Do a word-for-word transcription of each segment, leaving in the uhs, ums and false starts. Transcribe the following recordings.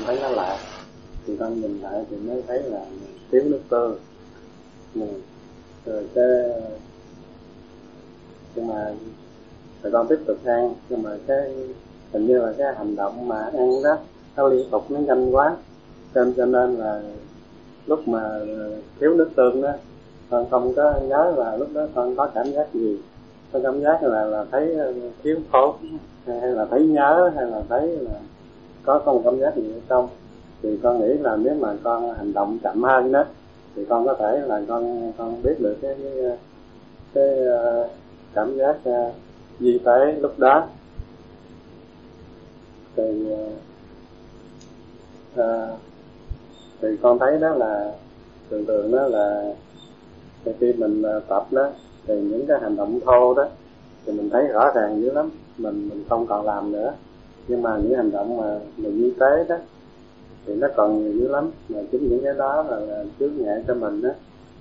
thấy nó lạ, thì con nhìn lại thì mới thấy là thiếu nước tương. Rồi cái nhưng mà rồi con tiếp tục ăn, nhưng mà cái hình như là cái hành động mà ăn đó nó liên tục, nó nhanh quá, cho nên, cho nên là lúc mà thiếu nước tương đó, con không có nhớ là lúc đó con có cảm giác gì. Con cảm giác là là thấy thiếu thốn, hay là thấy nhớ, hay là thấy là có có một cảm giác gì ở trong. Thì con nghĩ là nếu mà con hành động chậm hơn đó, thì con có thể là con con biết được cái cái, cái uh, cảm giác uh, di tế lúc đó. Thì uh, uh, thì con thấy đó là thường thường đó là khi mình tập đó, thì những cái hành động thô đó thì mình thấy rõ ràng dữ lắm, mình mình không còn làm nữa. Nhưng mà những hành động mà mình di tế đó thì nó còn nhiều dữ lắm, mà chính những cái đó là, là chướng ngại cho mình đó.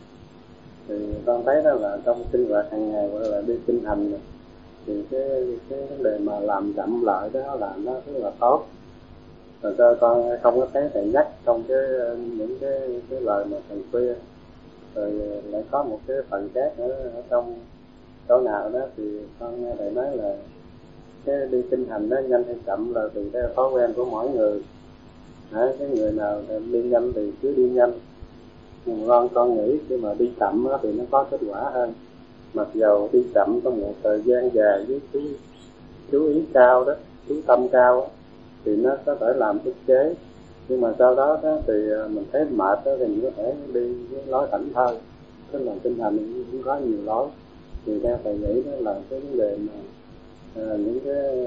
Thì con thấy đó là trong sinh hoạt hàng ngày, gọi là đi kinh hành này, thì cái cái vấn đề mà làm chậm lại đó là nó rất là tốt. Rồi cho con không có thấy thầy nhắc trong cái những cái cái lời mà thầy khuyên. Rồi lại có một cái phần khác ở, ở trong chỗ nào đó thì con nghe thầy nói là cái đi kinh hành đó nhanh hay chậm là tùy theo thói quen của mỗi người. Đấy, cái người nào đi nhanh thì cứ đi nhanh. Nhưng mà con con nghĩ khi mà đi chậm thì nó có kết quả hơn. Mặc dầu đi chậm trong một thời gian dài với chú chú ý cao đó, chú tâm cao đó, thì nó có thể làm ức chế. Nhưng mà sau đó, đó thì mình thấy mệt đó, thì mình có thể đi với lối thảnh thơi. Tức là kinh hành cũng có nhiều lối. Thì theo thầy nghĩ đó là cái vấn đề mà à, những cái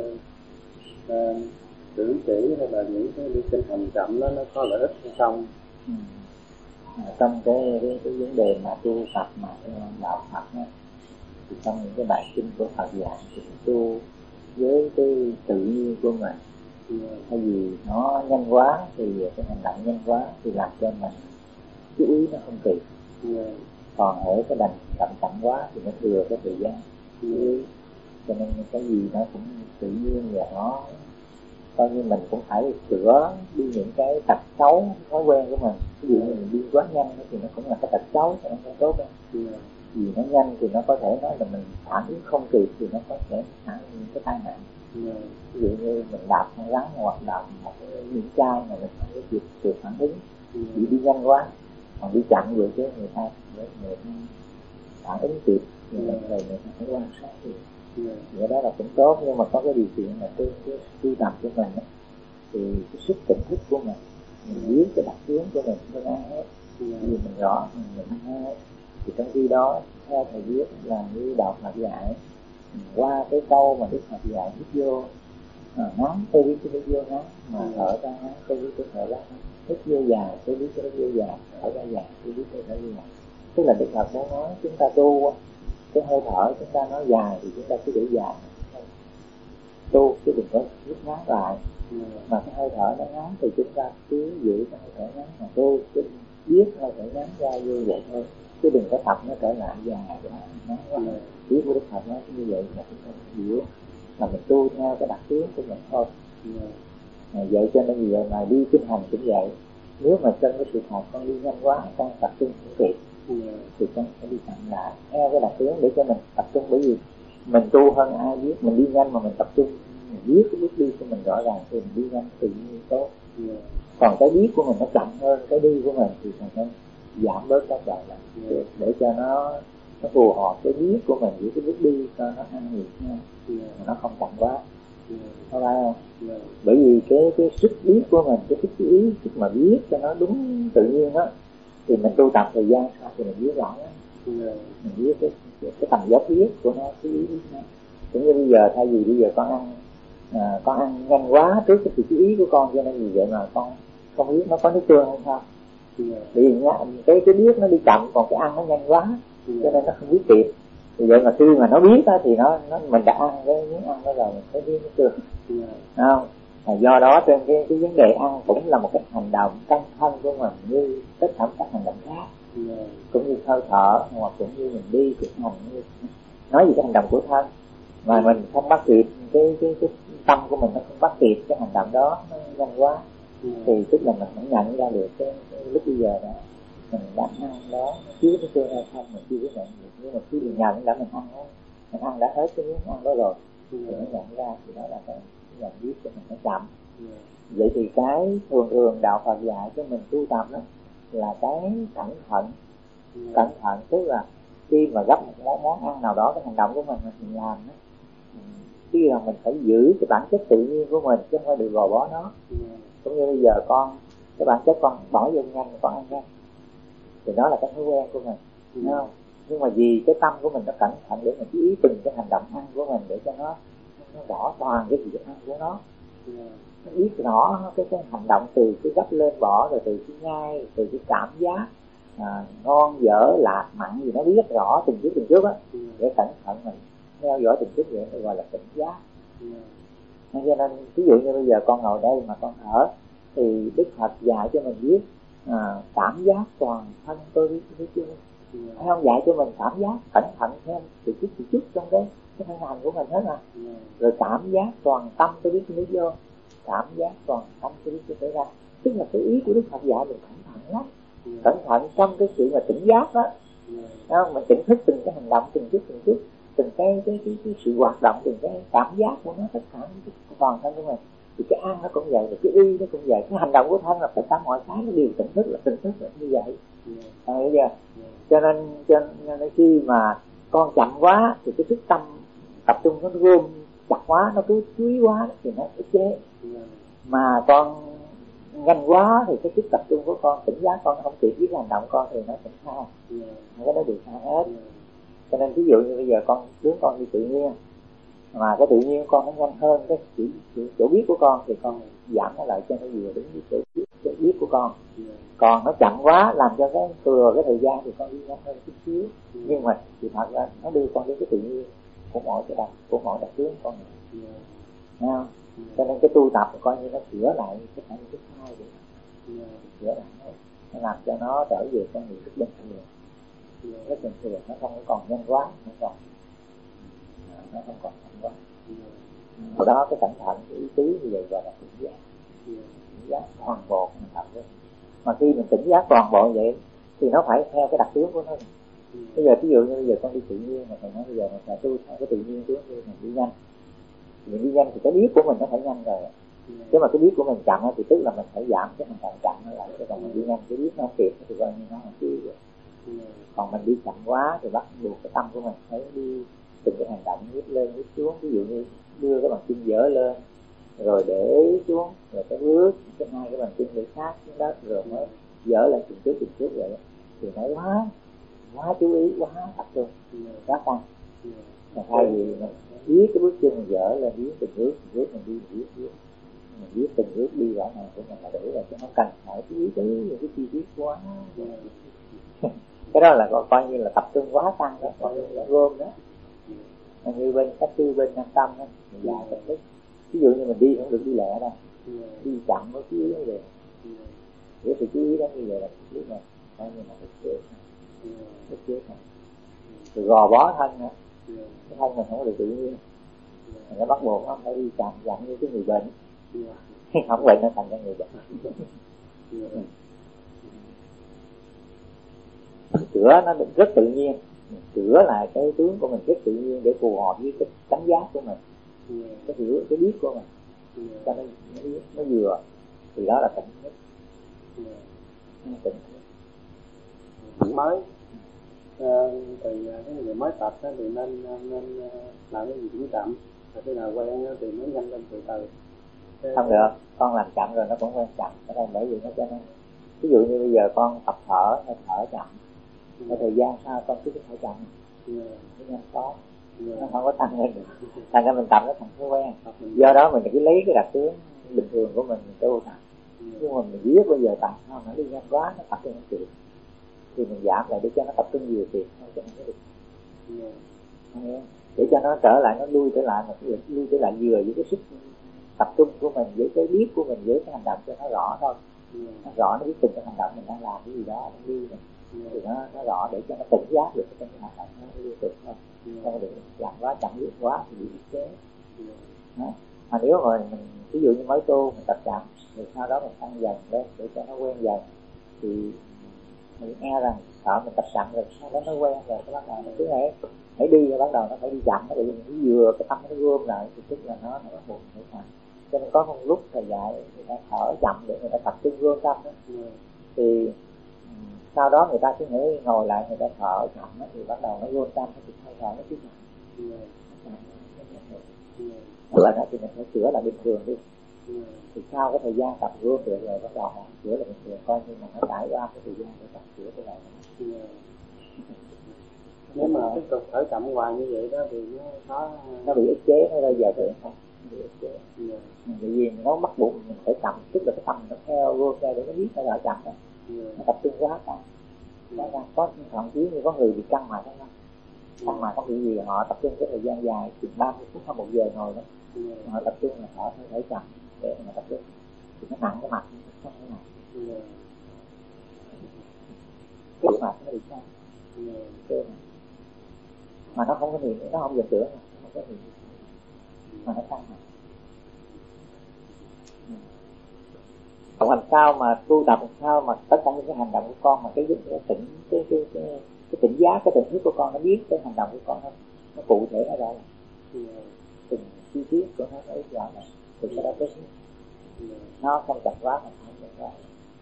à, cử chỉ hay là những cái đi kinh hành chậm đó nó có lợi ích hay không? Ừ. Trong cái, cái cái vấn đề mà tu tập mà đạo Phật đó, thì trong những cái bài kinh của Phật dạy thì tu với cái tự nhiên của mình. Thay vì nó nhanh quá thì cái hành động nhanh quá thì làm cho mình chú ý nó không kịp. Yeah. Còn hễ cái đành chậm chậm quá thì nó thừa cái thời gian chú ý. Cho nên cái gì nó cũng tự nhiên và nó coi như mình cũng phải sửa đi những cái tật xấu thói quen của mình. Ví dụ như mình đi quá nhanh thì nó cũng là cái tật xấu, nó không tốt đâu. Yeah. Vì nó nhanh thì nó có thể nói là mình phản ứng không kịp thì nó có thể hại những cái tai nạn. Yeah. Ví dụ như mình đạp con rắn hoặc đạp một cái miếng chai mà mình không có kịp kịp phản ứng, yeah, vì đi nhanh quá. Còn đi chậm vậy chứ người ta người, người ta phản ứng kịp, người, yeah, người, người ta phải quan sát thì yeah, vậy đó là cũng tốt. Nhưng mà có cái điều kiện là cái cái tu tập của mình đó, thì cái sức tỉnh thức của mình, mình biết cái đặc tướng của mình không ai hết, vì yeah, mình rõ mình mình không hết. Thì trong khi đó theo thầy biết là như đạo Phật dạy, qua cái câu mà Đức Phật dạy hít vô à, ngắn tôi biết cái hít vô ngắn, mà yeah, thở ra ngắn tôi biết cái thở ra ngắn, hít vô dài tôi biết cái hít vô dài, thở ra dài tôi biết cái thở ra dài. Tức là Đức Phật muốn nói chúng ta tu cái hơi thở chúng ta nói dài thì chúng ta cứ để dài tu, chứ đừng có rút ngắn lại. Yeah. Mà cái hơi thở nó ngắn thì chúng ta cứ giữ cái hơi thở ngắn mà tu, chứ biết hơi thở ngắn ra vô vậy thôi, chứ đừng có tập nó trở lại dài rồi ngắn quá. Yeah. Biết của Đức Phật nói như vậy là chúng ta hiểu là mình tu theo cái đặc tướng của mình thôi. Yeah. À, vậy cho nên giờ mà đi kinh hành cũng vậy. Nếu mà trong cái sự thật con đi nhanh quá, con tập trung không kịp, yeah, thì con phải đi chậm lại theo cái đặc tướng để cho mình tập trung. Bởi vì mình tu hơn ai biết, mình đi nhanh mà mình tập trung, mình biết cái bước đi của mình rõ ràng thì mình đi nhanh tự nhiên tốt. Yeah. Còn cái biết của mình nó chậm hơn cái đi của mình thì mình nên giảm bớt các đoạn lại, yeah, để, để cho nó nó phù hợp cái biết của mình với cái bước đi cho nó ăn nhịp nha, yeah, mà nó không chậm quá. Yeah. Có phải không? Yeah. Bởi vì cái cái sức biết của mình, cái sức chú ý, sức mà biết cho nó đúng tự nhiên á, thì mình tu tập thời gian sau thì mình biết rõ á. Yeah. Mình biết cái, cái, cái tầm dốc biết của nó, cái ý biết nó. Cũng như bây giờ thay vì bây giờ con ăn à, con ăn nhanh quá trước cái sự chú ý của con, cho nên vì vậy mà con không biết nó có nước tương hay sao. Yeah. Vì nhá, cái cái biết nó đi chậm, còn cái ăn nó nhanh quá, yeah, cho nên nó không biết kịp. Vì vậy mà khi mà nó biết á, thì nó, nó mình đã ăn cái miếng ăn đó rồi mình phải biết nước tương. Yeah. Không? À, do đó trên cái, cái vấn đề ăn cũng là một cái hành động căn thân của mình như tất cả các hành động khác. Yeah. Cũng như hơi thở hoặc cũng như mình đi thực hành, như nói về cái hành động của thân mà yeah, mình không bắt kịp cái cái cái tâm của mình, nó không bắt kịp cái hành động đó, nó nhanh quá yeah. Thì tức là mình cũng nhận ra được cái, cái lúc bây giờ đó mình đang ăn đó chứ cái cơm hay không mình chưa biết nhận được, nhưng mà khi mình nhận đã mình ăn đó, mình ăn đã hết cái miếng ăn đó rồi, yeah. Thì mình nhận ra thì đó là cái nhận biết của mình nó chậm, yeah. Vậy thì cái thường thường đạo Phật dạy cho mình tu tập đó là cái cẩn thận, yeah. Cẩn thận tức là khi mà gấp một món, món ăn nào đó, cái hành động của mình mình làm đó, khi là mình phải giữ cái bản chất tự nhiên của mình chứ không phải được gò bó nó, yeah. Cũng như bây giờ con cái bản chất con bỏ vô nhanh con ăn nhanh thì đó là cái thói quen của mình, yeah. Đúng không? Nhưng mà vì cái tâm của mình nó cẩn thận để mình chú ý từng cái hành động ăn của mình để cho nó nó rõ toàn cái việc ăn của nó, yeah. Nó biết rõ cái, cái hành động từ cái gấp lên bỏ, rồi từ cái nhai, từ cái cảm giác à, ngon dở lạc mặn gì nó biết rõ từng chút từng chút á, yeah. Để cẩn thận mình theo dõi từng chút vậy, gọi là tỉnh giác, yeah. Cho nên ví dụ như bây giờ con ngồi đây mà con thở thì Đức Phật dạy cho mình biết à, cảm giác toàn thân tôi biết biết chưa, yeah. Hay không dạy cho mình cảm giác cẩn thận thêm từ chút từ chút trong cái cái thân hành của mình hết à, yeah. Rồi cảm giác toàn tâm tôi biết biết vô, cảm giác toàn tâm tôi biết tôi ra, tức là cái ý của Đức Phật dạy mình cẩn thận lắm, yeah. Cẩn thận trong cái sự mà tỉnh giác đó, yeah. Không? Mình tỉnh thức từng cái hành động từng chút từng chút, từng cái cái cái, cái sự hoạt động, từng cái cảm giác của nó, tất cả cái toàn thân của mình. Thì cái ăn nó cũng vậy, rồi cái y nó cũng vậy, cái hành động của thân là tất cả mọi cái nó đều tỉnh thức, là tỉnh thức là như vậy, yeah. Hiểu chưa? Yeah. Cho nên cho nên khi mà con chậm quá thì cái thức tâm tập trung nó gom chặt quá, nó cứ quý quá thì nó ức chế, yeah. Mà con nhanh quá thì cái sức tập trung của con, tỉnh giác con không kịp với hành động con thì nó tỉnh sai, yeah. Cái đó đều sai hết, yeah. Cho nên ví dụ như bây giờ con hướng con đi tự nhiên mà cái tự nhiên con nó nhanh hơn cái chỉ, chỉ, chỗ biết của con thì con giảm nó lại cho nó vừa đúng với chỗ biết, chỗ biết của con, yeah. Còn nó chậm quá làm cho cái thừa cái thời gian thì con đi nhanh hơn chút xíu, yeah. Nhưng mà thì thật ra nó đưa con đến cái tự nhiên của mọi cái đặc của mọi đặc tướng con này, yeah. Thấy không? Yeah. Cho nên cái tu tập thì coi như nó sửa lại cái thành cái sai vậy, yeah. Sửa lại nó, nó làm cho nó trở về con người rất bình thường, yeah. Rất bình thường, nó không còn nhanh quá, nó còn nó không còn nhanh quá, yeah. Ở đó cái cẩn thận cái ý tứ như vậy gọi là tỉnh giác, yeah. Tỉnh giác toàn bộ mình tập đó. Mà khi mình tỉnh giác toàn bộ vậy thì nó phải theo cái đặc tướng của nó. Bây giờ ví dụ như bây giờ con đi tự nhiên mà thầy nói bây giờ mình phải tu theo cái tự nhiên tướng như mình đi nhanh, mình đi nhanh thì cái biết của mình nó phải nhanh rồi, chứ mà cái biết của mình chậm thì tức là mình phải giảm cái hành động chậm nó lại, chứ còn mình đi nhanh cái biết nó không kịp thì coi như nó không chịu rồi. Còn mình đi chậm quá thì bắt buộc cái tâm của mình phải đi từng cái hành động nhích lên nhích xuống, ví dụ như đưa cái bàn chân dở lên rồi để xuống, rồi cái bước cái hai cái bàn chân để sát xuống đất rồi mới dở lên từng chút từng chút vậy thì nó quá quá chú ý, quá tập trung, quá tăng. Mà thay vì mình biết cái bước chân mình dở lên, biết từng bước từng bước mình đi, mình biết biết mình biết từng bước đi rõ ràng của mình là đủ rồi, chứ không cần phải chú ý tới những cái chi tiết quá. Cái đó là coi như là tập trung quá tăng đó, coi như là gom đó. Như bên các tư bên Nam Tâm đó, mình dài tập thức. Ví dụ như mình đi không được đi lẹ đâu, đi chậm có chú ý nó về. Nếu phải chú ý đó như vậy là chú ý này, coi như là thực chế, thực chế này. Rồi gò bó thân nữa, cái thân mình không có được tự nhiên, mình nó bắt buộc nó phải đi chậm chậm như cái người bệnh, không bệnh nó thành ra người bệnh. Sửa nó rất tự nhiên, sửa lại cái tướng của mình rất tự nhiên để phù hợp với cái đánh giá của mình, cái hiểu cái biết của mình, cho nên nó, nó vừa thì đó là tỉnh nhất, tỉnh mới. À, thì cái người mới tập đó thì nên nên làm cái gì cũng chậm, và khi nào quen thì mới nhanh lên từ từ. Thế không được, con làm chậm rồi nó cũng quen chậm, ở đây bởi vì nó cho nên ví dụ như bây giờ con tập thở, nó thở chậm, ừ. Cái thời gian sao con cứ thở chậm, nó nhanh có, nó không có tăng lên được, thành ra mình tập nó thành thói quen. Do đó mình cứ lấy cái đặc tướng bình thường của mình mình tu tập, nhưng mà mình biết bây giờ tập nó nó đi nhanh quá, nó tập cho nó chịu thì mình giảm lại để cho nó tập trung nhiều tiền thôi cho nó được, yeah. Để cho nó trở lại, nó lui trở lại, mà lui trở lại vừa với cái sức tập trung của mình, với cái biết của mình, với cái hành động cho nó rõ thôi, yeah. Nó rõ, nó biết từng cái hành động mình đang làm cái gì đó, nó đi mình, yeah. Thì nó nó rõ để cho nó tỉnh giác được cái hành động nó liên tục thôi, yeah. Không được chậm quá, chậm biết quá thì bị ức chế, yeah. Mà nếu mà mình ví dụ như mới tu mình tập chậm rồi sau đó mình tăng dần lên để cho nó quen dần. Thì mình nghe rằng sợ mình tập chậm rồi sau đó nó quen rồi cái bắt đầu nó cứ hãy hãy đi rồi bắt đầu nó phải đi chậm, nó bị vừa cái tâm nó gom lại thì tức là nó nó bắt buộc phải chậm. Cho nên có một lúc thầy dạy người ta thở chậm để người ta tập trung gom tâm đó. Ừ. Thì sau đó người ta cứ nghĩ ngồi lại người ta thở chậm đó, thì bắt đầu nó gom tâm nó hơi thở nó cứ chậm. Ừ. Là đó thì mình phải sửa lại bình thường đi. Ừ. Thì sau cái thời gian tập gom được rồi bắt đầu sửa lại bình thường, coi như là nó trải qua cái thời gian để tập sửa cái này. Ừ. Nếu mà tiếp tục thở chậm hoài như vậy đó thì nó có nó bị ức chế, nó bây giờ được không? Bị ức chế. Yeah. Bởi vì nó bắt buộc mình phải chậm, tức là cái tâm nó theo vô theo để nó biết nó là chậm đó. Yeah. Nó tập trung quá cả. Yeah. Nó có thậm chí như có người bị căng mặt đó, căng mặt không bị gì, họ tập trung cái thời gian dài, chừng ba mươi phút hay một giờ ngồi đó, yeah. Họ tập trung là họ phải chậm để mà tập trung, thì nó nặng cái mặt, không cái này. Yeah. Cái mặt nó bị căng. Yeah. Mà nó không có niệm, nó không dần tưởng, nó không có niệm, mà nó tăng mà. Còn làm sao mà tu tập làm sao mà tất cả những cái hành động của con mà cái cái tỉnh cái cái cái cái tỉnh giác, cái tỉnh thức của con nó biết cái hành động của con nó nó cụ thể nó ra là từng chi tiết của nó ấy rõ này, thì cái đó cái nó không chặt quá mà không chặt quá.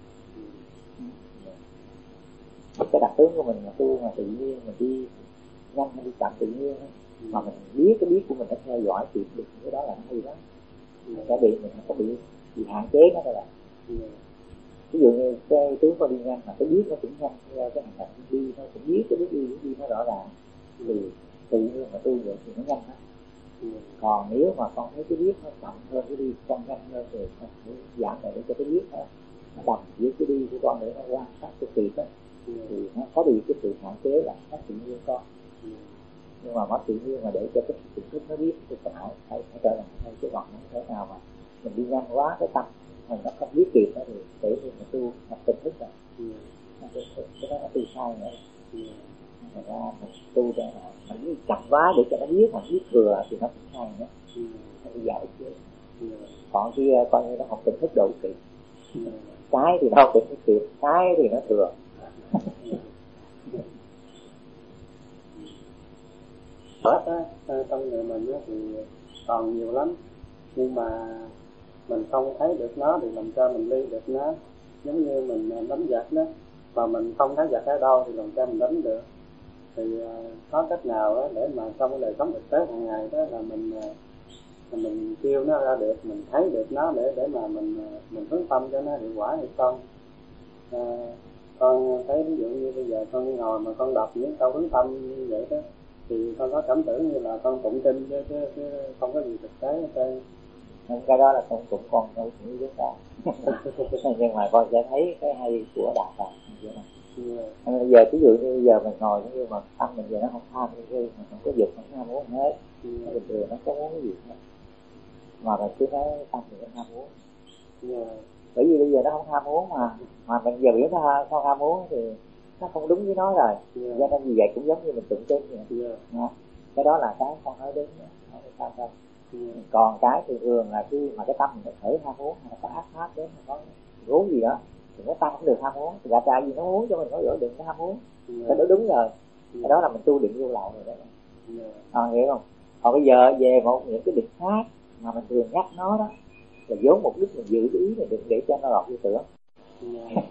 Cái đặc tướng của mình là tu mà tự nhiên mình đi nhanh hay đi chậm tự nhiên ấy. Ừ. Mà mình biết cái biết của mình đã theo dõi kịp được cái đó là nó hay lắm. Ừ. Mình sẽ bị mình không có bị bị hạn chế nó rồi. Ừ. Ví dụ như cái tướng con đi nhanh mà cái biết nó cũng nhanh theo cái hành động đi, nó cũng biết cái bước đi bước đi nó rõ ràng. Ừ. Thì tự nhiên mà tu vậy thì nó nhanh lắm. Ừ. Còn nếu mà con thấy cái biết nó chậm hơn cái đi, con nhanh hơn thì con phải giảm lại để cho cái biết nó nó đồng với cái đi của con để nó quan sát cái kịp đó. Ừ. Thì nó có bị cái sự hạn chế là nó tự nhiên con. Ừ. Nhưng mà nó tự nhiên mà để cho cái sự thức nó biết thì phải phải phải trở lại hay chứ còn không thể nào mà mình đi nhanh quá cái tâm mình nó không biết kịp đó thì để như mình tu học tỉnh thức rồi. Ừ. Cái, cái đó nó tu sai nữa. Ừ. Thành ra mình tu để mà mình biết chậm quá để cho nó biết, mà biết vừa thì nó cũng sai nữa. Ừ. Nó đi dạo chứ. Ừ. Còn kia coi như nó học tỉnh thức độ kịp. Ừ. Cái thì nó không tỉnh thức kịp, cái thì nó thừa. Hết á, trong người mình á thì còn nhiều lắm, nhưng mà mình không thấy được nó thì làm sao mình ly được nó. Giống như mình đánh giặc đó, mà mình không thấy giặc ở đâu thì làm sao mình đánh được. Thì có cách nào á để mà trong cái đời sống thực tế hàng ngày đó là mình mình kêu nó ra được, mình thấy được nó để để mà mình mình hướng tâm cho nó hiệu quả hay không? À, con thấy ví dụ như bây giờ con ngồi mà con đọc những câu hướng tâm như vậy đó, thì con có cảm tưởng như là con tụng kinh chứ, chứ, chứ không có gì thực tế hết trơn. Cái đó là con cũng còn đâu cũng biết đó. Nhưng mà con sẽ thấy cái hay của đạo Phật như thế này. Yeah. Bây giờ ví dụ như bây giờ mình ngồi nhưng mà tâm mình giờ nó không tham cái gì, mình không có dục, không ham muốn hết. Yeah. Bình thường nó không muốn cái gì hết. Mà mình cứ nói tâm mình không ham muốn. Yeah. Bởi vì bây giờ nó không ham muốn mà, mà mình giờ biết nó không ham muốn thì nó không đúng với nó rồi. Yeah. Cho nên vì vậy cũng giống như mình tụng kinh vậy. Yeah. Cái đó là cái con nói đến nói đến sao đâu. Yeah. Còn cái thì thường là khi mà cái tâm mình nó khởi ham muốn, nó có ác pháp đến, nó có gốm gì đó thì cái tâm không được ham muốn, thì gà trai gì nó muốn cho mình nói rõ đừng có ham muốn. Yeah. Cái đó đúng rồi. Yeah. Cái đó là mình tu định vô lậu rồi đấy. Yeah. À, hiểu không? Còn bây giờ về một những cái định khác mà mình thường nhắc nó đó là vốn mục đích mình giữ cái ý này đừng để cho nó lọt vô tưởng. Yeah.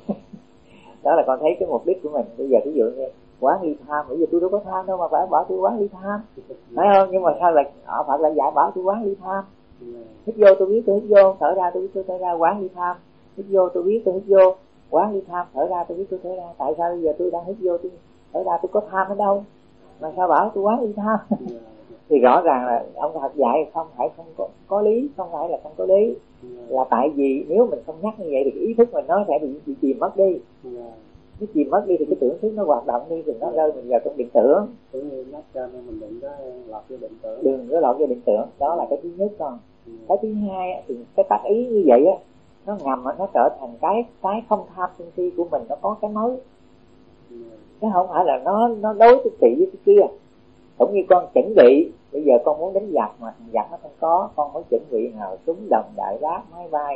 Đó là con thấy cái mục đích của mình. Bây giờ ví dụ như quán ly tham, bây giờ tôi đâu có tham đâu mà phải bảo tôi quán ly tham, phải không? Nhưng mà sao lại họ Phật lại dạy bảo tôi quán ly tham? Hít vô tôi biết tôi hít vô, thở ra tôi biết tôi thở ra, quán ly tham. Hít vô tôi biết tôi hít vô, quán ly tham, thở ra tôi biết tôi thở ra. Tại sao bây giờ tôi đang hít vô tôi thở ra tôi có tham ở đâu mà sao bảo tôi quán ly tham? Thì rõ ràng là ông Phật dạy không phải không có, có lý, không phải là không có lý, là tại vì nếu mình không nhắc như vậy thì cái ý thức mình nó sẽ bị, bị chìm mất đi. Cái chìm mất đi thì cái tưởng thức nó hoạt động đi thì nó rơi mình vào trong định tưởng. Tưởng như nhắc cho nên mình đừng có lọt vô định tưởng. Đừng có lọt vô định tưởng, đó là cái thứ nhất con. Ừ. Cái thứ hai thì cái tác ý như vậy á, nó ngầm nó trở thành cái cái không tham sân si của mình nó có cái mới. Ừ. Chứ không phải là nó nó đối cái trị với cái kia. Cũng như con chuẩn bị, bây giờ con muốn đánh giặc mà thằng giặc nó không có, con mới chuẩn bị nào súng đồng đại bác máy bay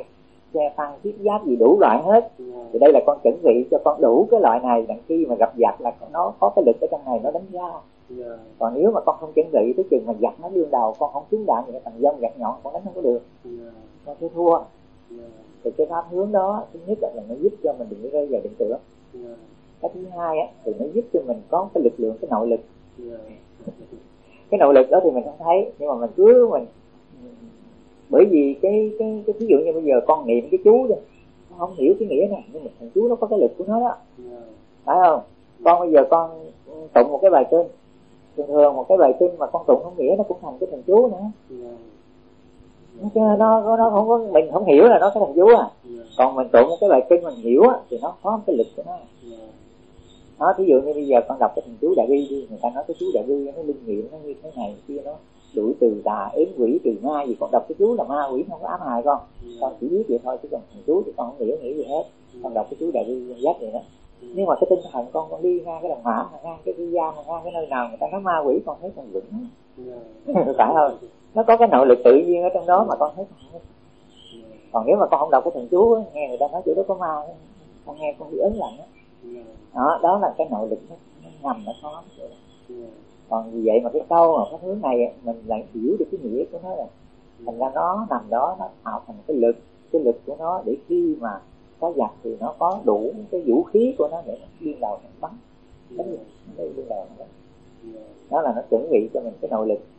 xe tăng thiết giáp gì đủ loại hết. Thì đây là con chuẩn bị cho con đủ cái loại này, đặng khi mà gặp giặc là nó có cái lực ở trong này nó đánh ra. Yeah. Còn nếu mà con không chuẩn bị tới chừng mà giặc nó đương đầu, con không trúng đạn thì thằng dông giặc nhọn con đánh không có được. Yeah. Con sẽ thua. Yeah. Thì cái pháp hướng đó thứ nhất là nó giúp cho mình đừng có rơi vào định tưởng. Yeah. Cái thứ hai á thì nó giúp cho mình có cái lực lượng, cái nội lực. Yeah. Cái nội lực đó thì mình không thấy, nhưng mà mình cứ mình bởi vì cái cái cái ví dụ như bây giờ con niệm cái chú đi, nó không hiểu cái nghĩa này, nhưng mà thằng chú nó có cái lực của nó đó. Yeah. Phải không? Con bây giờ con tụng một cái bài kinh, thường thường một cái bài kinh mà con tụng không nghĩa nó cũng thành cái thần chú nữa. Yeah. Nó, nó nó không có, mình không hiểu là nó cái thần chú à. Yeah. Còn mình tụng một cái bài kinh mình hiểu á thì nó có cái lực của nó. Yeah. Đó, ví dụ như bây giờ con đọc cái thần chú Đại Bi đi, người ta nói cái chú Đại Bi nó linh nghiệm nó như thế này kia, nó đuổi từ tà ếm quỷ trừ ma gì, con đọc cái chú là ma quỷ không có ám hại con. Yeah. Con chỉ biết vậy thôi, chứ còn thần chú thì con không hiểu nghĩa gì hết. Yeah. Con đọc cái chú Đại Bi giác vậy đó. Yeah. Nhưng mà cái tinh thần con con đi ngang cái đồng mã, ngang cái cái gian, ngang cái nơi nào người ta nói ma quỷ con thấy con vững. Yeah. Phải không? Nó có cái nội lực tự nhiên ở trong đó mà con thấy con. Yeah. Còn nếu mà con không đọc cái thần chú nghe người ta nói chỗ đó có ma, con nghe con bị ớn lạnh á. Đó, đó là cái nội lực nó, nó nằm ở đó. Yeah. Còn vì vậy mà cái câu mà cái hướng này mình lại hiểu được cái nghĩa của nó rồi. Thành ra nó nằm đó, nó tạo thành cái lực, cái lực của nó để khi mà có giặc thì nó có đủ cái vũ khí của nó để nó điên đầu nó bắn. Đánh yeah. Để điên đầu nó bắn. Yeah. Đó là nó chuẩn bị cho mình cái nội lực.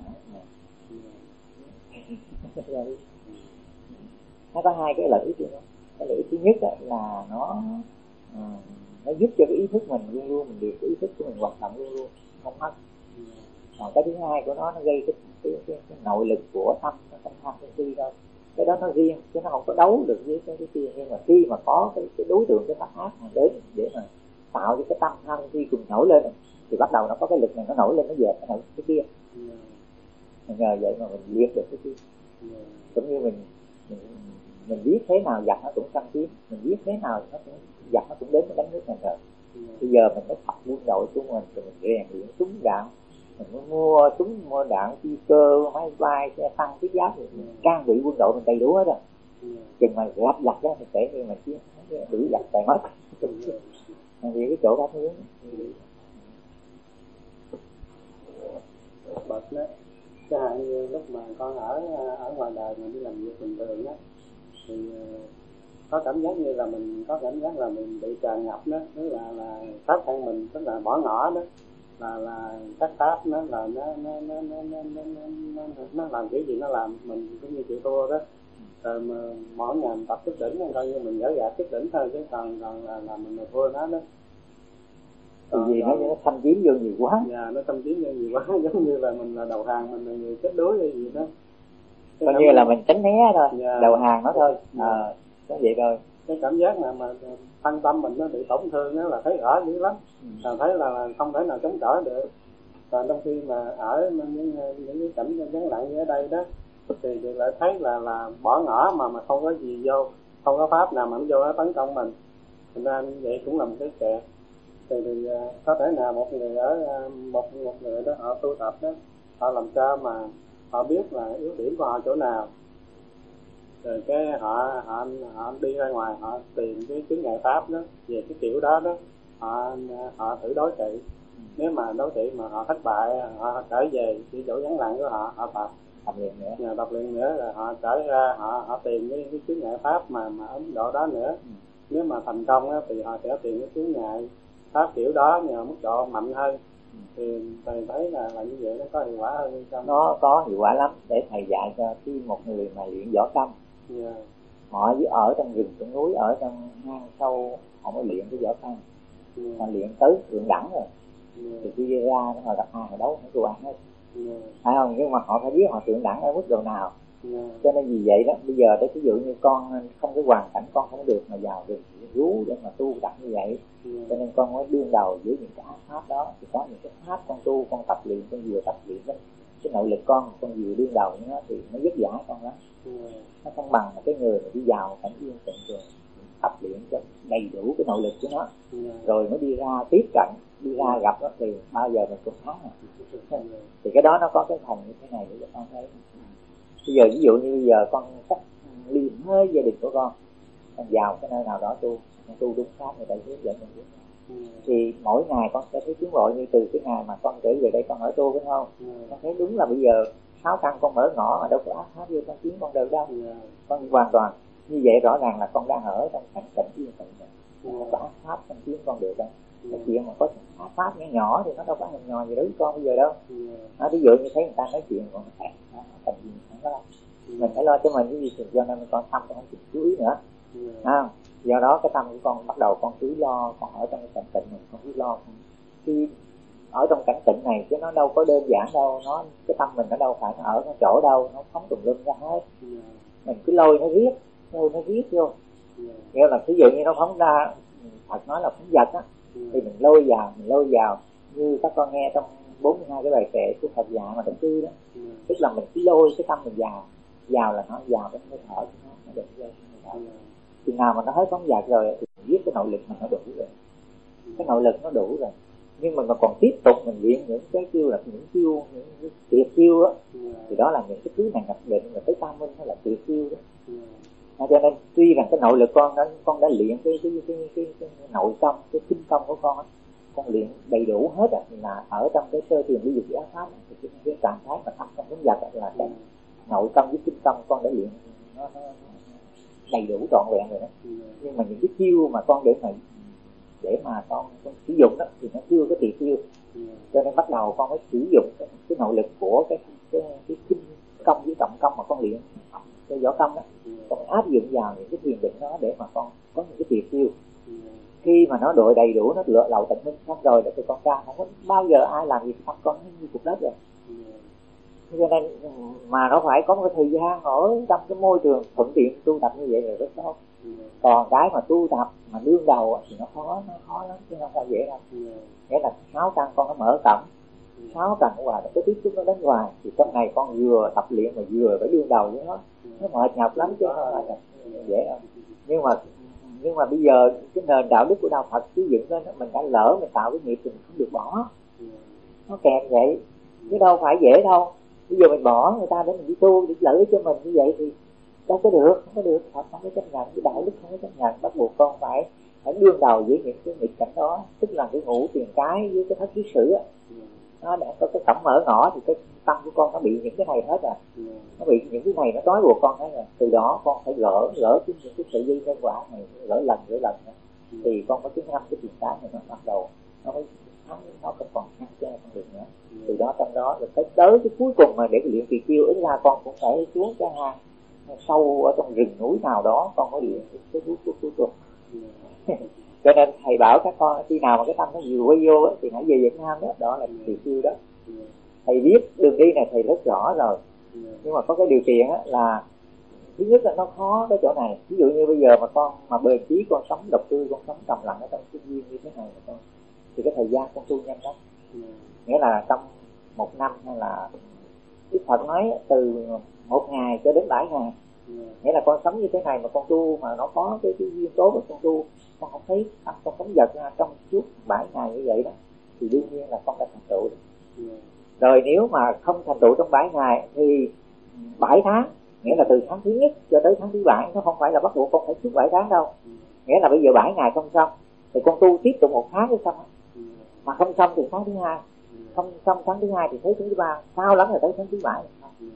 Yeah. Nó có hai cái lợi ích của nó. Cái lợi ích thứ nhất là nó uh, nó giúp cho cái ý thức mình luôn luôn mình điều cái ý thức của mình hoạt động luôn luôn không mất. Còn cái thứ hai của nó nó gây cái, cái, cái, cái nội lực của tâm, nó tâm tham sân si thôi. Cái đó nó riêng chứ nó không có đấu được với cái cái kia. Nhưng mà khi mà có cái, cái đối tượng cái pháp ác mà đến để mà tạo cho cái tâm tham sân si cùng nổi lên thì bắt đầu nó có cái lực này nó nổi lên, nó dẹp cái nổi cái kia. Mình nhờ vậy mà mình liệt được cái kia. Cũng như mình mình, mình biết thế nào giặc nó cũng xâm chiếm, mình biết thế nào nó cũng giặc nó cũng đến nó đánh nước mình rồi. Bây giờ mình mới tập quân đội của mình rồi mình rèn luyện súng đạn, mình mới mua súng mua đạn phi cơ máy bay xe tăng thiết giáp, mình trang bị quân đội mình đầy đủ hết rồi. Chừng mà gặp giặc đó thì sẽ như mà chiến đuổi giặc chạy mất. Vì cái chỗ đó hướng bật đó, cái hạn như lúc mà con ở ở ngoài đời mình đi làm việc bình thường đó thì có cảm giác như là mình có cảm giác là mình bị tràn ngập đó, tức là là pháp thân mình, tức là bỏ ngỏ đó, là là các pháp nó là nó nó nó nó nó nó nó, nó làm cái gì nó làm mình cũng như chịu thua đó. Rồi mà mỗi ngày mình tập thức đỉnh coi như mình gỡ gạt thức đỉnh thôi, chứ còn còn là là mình là thua nó đó. Tại vì nó nó thâm chiếm vô nhiều quá. Dạ, nó thâm chiếm vô nhiều quá, giống như là mình là đầu hàng, mình là người chết đuối hay gì đó. Coi như là mình tránh né thôi, dạ. Đầu hàng nó thôi. Dạ. À, có vậy thôi. Cái cảm giác mà mà thân tâm mình nó bị tổn thương đó là thấy rõ dữ lắm. Ừ. Thấy là, là không thể nào chống chọi được. Còn trong khi mà ở những những cái cảnh vắng lặng như ở đây đó thì, thì lại thấy là là bỏ ngỏ mà mà không có gì vô, không có pháp nào mà nó vô nó tấn công mình. Thành ra như vậy cũng là một cái kẹt. Thì, thì có thể là một người ở một một người đó họ tu tập đó, họ làm sao mà họ biết là yếu điểm của họ chỗ nào, rồi cái họ họ họ đi ra ngoài họ tìm cái chứng ngại pháp đó về cái kiểu đó đó, họ họ thử đối trị. Nếu mà đối trị mà họ thất bại, họ trở về cái chỗ vắng lặng của họ, họ tập tập luyện nữa, nhờ tập luyện nữa rồi họ trở ra họ họ tìm cái cái chứng ngại pháp mà mà Ấn Độ đó nữa. Ừ. Nếu mà thành công á, thì họ sẽ tìm cái chứng ngại pháp kiểu đó nhờ mức độ mạnh hơn. Ừ. Thì thầy thấy là là như vậy nó có hiệu quả hơn hay không? Nó có hiệu quả lắm. Để thầy dạy cho khi một người mà luyện võ công, yeah. Họ ở trong rừng trong núi, ở trong hang sâu, họ mới luyện cái võ công. Yeah. Họ luyện tới thượng đẳng rồi. Yeah. Thì khi ra họ gặp ai họ đấu không có hết. Yeah. Phải không? Nhưng mà họ phải biết họ thượng đẳng ở mức độ nào. Yeah. Cho nên vì vậy đó, bây giờ để ví dụ như con không cái hoàn cảnh con không được mà vào rừng rú để mà tu tập như vậy. Yeah. Cho nên con mới đương đầu với những cái pháp đó. Thì có những cái pháp con tu, con tập luyện, con vừa tập luyện đó, cái nội lực con, con vừa đương đầu với nó thì nó vất vả con lắm. Yeah. Nó không bằng một cái người mà đi vào cảnh yên tĩnh rồi tập luyện cho đầy đủ cái nội lực của nó. Yeah. Rồi mới đi ra tiếp cận, đi ra gặp nó thì bao giờ mình cũng thắng. Yeah. Thì cái đó nó có cái phần như thế này để cho con thấy. Bây giờ ví dụ như bây giờ con cắt ly hơi gia đình của con, con vào cái nơi nào đó tu, con tu đúng pháp người ta hướng dẫn mình. Thì mỗi ngày con sẽ thấy tiến bộ. Như từ cái ngày mà con trở về đây con ở tu, phải không? Con thấy đúng là bây giờ sáu căn con mở ngõ mà đâu có áp pháp vô con tiến con được đâu. Con hoàn toàn như vậy, rõ ràng là con đang ở trong cảnh cảnh yên tĩnh, không có áp pháp con tiến con được đâu. Cái chuyện mà có áp pháp nhỏ nhỏ thì nó đâu có hình nhỏ gì đối với con bây giờ đâu. Nó ví dụ như thấy người ta nói chuyện còn thành thành gì không có đâu. Mình phải lo cho mình cái gì thì do nên con tâm con không chịu chú ý nữa. À, do đó cái tâm của con bắt đầu con cứ lo, con ở trong cái cảnh tịnh này con cứ lo. Khi ở trong cảnh tịnh này chứ nó đâu có đơn giản đâu, nó cái tâm mình nó đâu phải nó ở cái chỗ đâu, nó phóng tùm lum ra hết. Mình cứ lôi nó riết, lôi nó riết vô. Nghĩa là ví dụ như nó phóng ra, Phật nói là phóng vật á, thì mình lôi vào, mình lôi vào. Như các con nghe trong bốn mươi hai cái bài kệ của Phật dạy mà Động Cư đó, tức là mình cứ lôi cái tâm mình vào, vào là nó vào cái hơi thở của nó, nó được vô hơi thở. Khi nào mà nó hết phóng vật rồi thì mình biết cái nội lực mình nó đủ rồi, cái nội lực nó đủ rồi. Nhưng mà, mà còn tiếp tục mình luyện những cái chiêu là những chiêu, những cái tuyệt chiêu á, thì đó là những cái thứ này nhập định và tới tam minh, nó là tuyệt chiêu đó. À, cho nên tuy rằng cái nội lực con đã con đã luyện cái cái cái cái, cái, cái nội công, cái kinh công của con á, con luyện đầy đủ hết á, là ở trong cái sơ thiền ví dụ cái pháp thì cái, cái trạng thái mà tâm trong hướng vật là cái nội công với kinh công con đã luyện nó, nó, nó đầy đủ trọn vẹn rồi đó. Nhưng mà những cái chiêu mà con để mà để mà con, con sử dụng đó thì nó chưa có tuyệt chiêu, cho nên bắt đầu con mới sử dụng cái, cái nội lực của cái cái cái kinh công với trọng công mà con luyện cái võ công đó, con áp dụng vào những cái thiền định đó để mà con có những cái tuyệt chiêu. Khi mà nó đội đầy đủ, nó lựa lậu tận minh xong rồi thì con ra không có bao giờ ai làm gì xong con như cục đất rồi. Cho nên mà nó phải có một cái thời gian ở trong cái môi trường thuận tiện tu tập như vậy là rất tốt. Còn cái mà tu tập mà đương đầu thì nó khó, nó khó lắm chứ không phải dễ đâu. Nghĩa là sáu căn con nó mở cổng, sáu căn ngoài nó có tiếp xúc nó đến ngoài, thì trong này con vừa tập luyện mà vừa phải đương đầu với nó, nó mệt nhọc lắm chứ không phải là dễ đâu. Nhưng mà nhưng mà bây giờ cái nền đạo đức của đạo Phật xây dựng lên, mình đã lỡ mình tạo cái nghiệp thì mình không được bỏ, nó kèm vậy chứ đâu phải dễ đâu. Bây giờ mình bỏ người ta để mình đi tu để lợi cho mình như vậy thì đâu có được, không có được. Phật không có chấp nhận, cái đạo đức không có chấp nhận, bắt buộc con phải phải đương đầu với những cái nghịch cảnh đó, tức là cái ngũ tiền cái với cái thất kiết sử á, nó đã có cái cổng mở ngõ thì cái tâm của con nó bị những cái này hết rồi, nó bị những cái này nó trói buộc con hết rồi. Từ đó con phải gỡ gỡ cái những cái sợi dây nhân quả này, gỡ lần gỡ lần nữa. Thì con có cái năm cái tiền cái này nó bắt đầu nó mới nó không còn ngăn che không được nữa. Từ đó trong đó rồi tới tới cái cuối cùng mà để luyện kỳ chiêu ít ra con cũng phải xuống cái hang sâu ở trong rừng núi nào đó con mới luyện cái cuối cuối cuối cùng. Cho nên thầy bảo các con khi nào mà cái tâm nó vừa quay vô ấy, thì hãy về Việt Nam đó, đó là kỳ chiêu đó. Thầy biết đường đi này thầy rất rõ rồi, nhưng mà có cái điều kiện á là thứ nhất là nó khó cái chỗ này. Ví dụ như bây giờ mà con mà bền chí con sống độc cư, con sống trầm lặng ở trong thiên nhiên như thế này con, thì cái thời gian con tu nhanh lắm. Nghĩa là trong một năm hay là Đức Phật nói từ một ngày cho đến bảy ngày. Nghĩa là con sống như thế này mà con tu mà nó có cái, cái duyên tốt của con tu, con không thấy con sống giật trong suốt bảy ngày như vậy đó, thì đương nhiên là con đã thành tựu. Rồi nếu mà không thành tựu trong bảy ngày thì bảy tháng, nghĩa là từ tháng thứ nhất cho tới tháng thứ bảy, nó không phải là bắt buộc con phải suốt bảy tháng đâu. Nghĩa là bây giờ bảy ngày không xong thì con tu tiếp tục một tháng mới xong, mà không xong thì tháng thứ hai, không xong tháng thứ hai thì tới tháng thứ ba, sao lắm là tới tháng thứ bảy.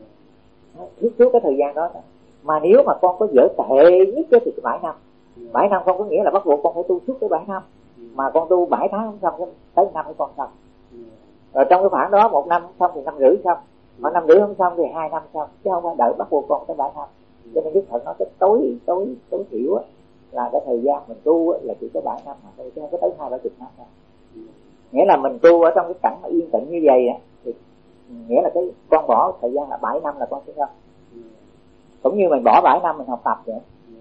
Trước trước cái thời gian đó. Mà nếu mà con có dở tệ nhất thì cái bảy năm, bảy năm không có nghĩa là bắt buộc con phải tu suốt tới bảy năm, mà con tu bảy tháng không xong tới năm với con xong. Rồi trong cái khoảng đó một năm không xong thì năm rưỡi xong, mà năm rưỡi không xong thì hai năm xong, chứ không phải đợi bắt buộc con tới bảy năm. Cho nên Đức Phật nói cái tối tối tối thiểu là cái thời gian mình tu là chỉ có bảy năm mà thôi, chứ không có tới hai ba chục năm đâu. Nghĩa là mình tu ở trong cái cảnh mà yên tĩnh như vậy á, thì nghĩa là cái con bỏ thời gian là bảy năm là con sẽ xong. Cũng như mình bỏ bảy năm mình học tập vậy.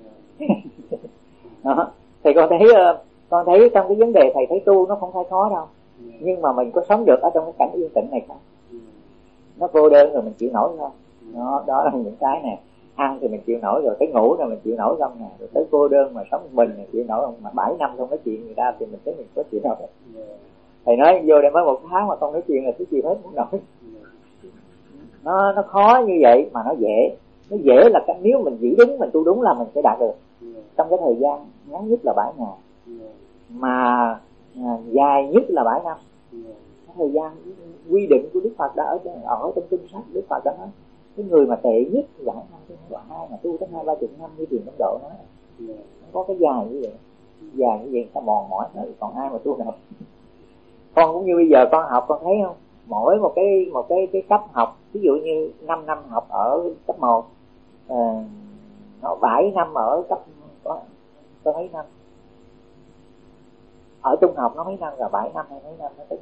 Đó. Thì con thấy con thấy trong cái vấn đề thầy thấy tu nó không phải khó đâu, nhưng mà mình có sống được ở trong cái cảnh yên tĩnh này không? Nó cô đơn rồi mình chịu nổi không? Đó, đó là những cái này. Ăn thì mình chịu nổi rồi, tới ngủ rồi mình chịu nổi không nè, rồi tới cô đơn mà sống mình thì chịu nổi không? Mà bảy năm không nói chuyện người ta thì mình thấy mình có chịu nổi. Thầy nói vô đây mới một tháng mà con nói chuyện là cái chịu hết không nổi. Nó nó khó như vậy mà nó dễ. Nó dễ là cái, nếu mình giữ đúng, mình tu đúng là mình sẽ đạt được. trong cái thời gian ngắn nhất là bảy ngày, mà à, dài nhất là bảy năm. Cái thời gian quy định của Đức Phật đã ở ở trong kinh sách Đức Phật đã nói cái người mà tệ nhất thì bảy năm, cái loại hai mà tu tới hai ba chục năm như Thiền Tông Độ nói, có cái dài như vậy, dài như vậy ta mòn mỏi nữa, còn ai mà tu nào. Con cũng như bây giờ con học, con thấy không, mỗi một cái một cái cái cấp học, ví dụ như năm năm học ở cấp một, à, nó bảy năm ở cấp có, có mấy năm, ở trung học nó mấy năm, là bảy năm hay mấy năm nó tính.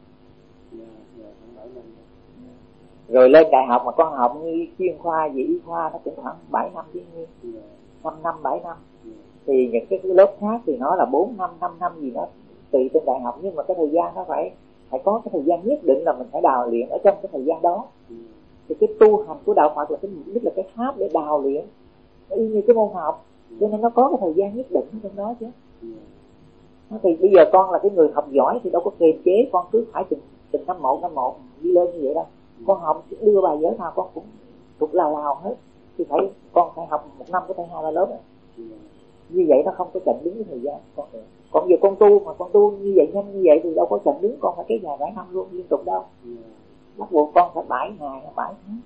Rồi lên đại học mà con học như chuyên khoa gì y khoa nó cũng khoảng bảy năm chứ nhiêu, năm năm bảy năm. Thì những cái lớp khác thì nó là bốn năm năm năm gì đó tùy trên đại học, nhưng mà cái thời gian nó phải phải có cái thời gian nhất định là mình phải đào luyện ở trong cái thời gian đó. Thì cái tu hành của đạo Phật là cái mục đích là cái pháp để đào luyện, nó y như cái môn học, cho nên nó có cái thời gian nhất định trong đó chứ. Thì bây giờ con là cái người học giỏi thì đâu có kiềm chế con cứ phải từng từng năm một năm một đi lên như vậy đâu. Con học đưa bài vở nào con cũng thuộc lào lào hết, thì phải con phải học một năm có thể hai ba lớp này. Như vậy nó không có chậm đứng cái thời gian con. Còn giờ con tu mà con tu như vậy nhanh như vậy thì đâu có chậm đứng con phải kéo dài bảy năm luôn liên tục đâu. Bắt buộc con phải bảy ngày bảy tháng.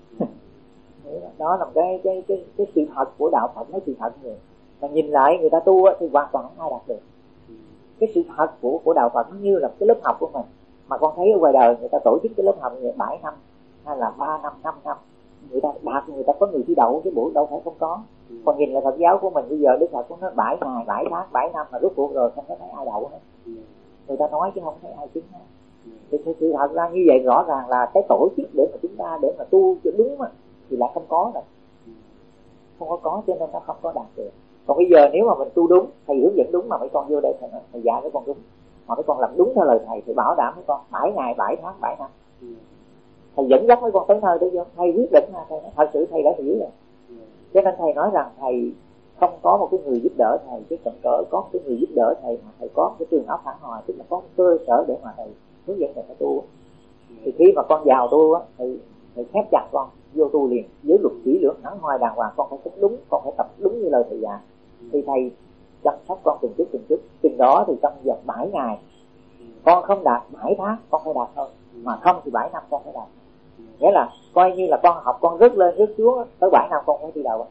Đó là cái cái cái cái sự thật của đạo Phật, nói sự thật người mà nhìn lại người ta tu thì hoàn toàn không ai đạt được. Cái sự thật của của đạo Phật như là cái lớp học của mình, mà con thấy ở ngoài đời người ta tổ chức cái lớp học như bảy năm hay là ba năm năm năm, người ta đạt, người ta có người thi đậu cái buổi đâu phải không có. Còn nhìn lại Phật giáo của mình bây giờ Đức Phật cũng nói bảy ngày bảy tháng bảy năm mà rốt cuộc rồi không có thấy ai đậu hết. Người ta nói chứ không thấy ai chứng hết. Thì sự thật ra như vậy rõ ràng là cái tổ chức để mà chúng ta để mà tu cho đúng mà, thì lại không có rồi, không có có cho nên nó không có đạt được. Còn bây giờ nếu mà mình tu đúng, thầy hướng dẫn đúng mà mấy con vô đây thầy, thầy dạy mấy con đúng, mà mấy con làm đúng theo lời thầy thì bảo đảm mấy con bảy ngày bảy tháng bảy năm. Thầy dẫn dắt mấy con tới nơi đó vô, thầy quyết định là thầy nói, thật sự thầy đã hiểu rồi. Cho nên thầy nói rằng thầy không có một cái người giúp đỡ thầy, chứ cần cỡ có cái người giúp đỡ thầy mà thầy có cái trường óc phản hồi, tức là có cơ sở để mà thầy hướng dẫn thầy phải tu. Thì khi mà con vào tu á, thầy thầy khép chặt con vô tu liền, với luật kỹ lưỡng hẳn hoài đàng hoàng, con phải sống đúng, con phải tập đúng như lời thầy dạy. Thì thầy chăm sóc con từng chút từng chút, từng đó thì trong vòng bảy ngày con không đạt bảy tháng con phải đạt thôi, mà không thì bảy năm con phải đạt. Nghĩa là coi như là con học con rớt lên rớt xuống tới bảy năm con phải đi đầu.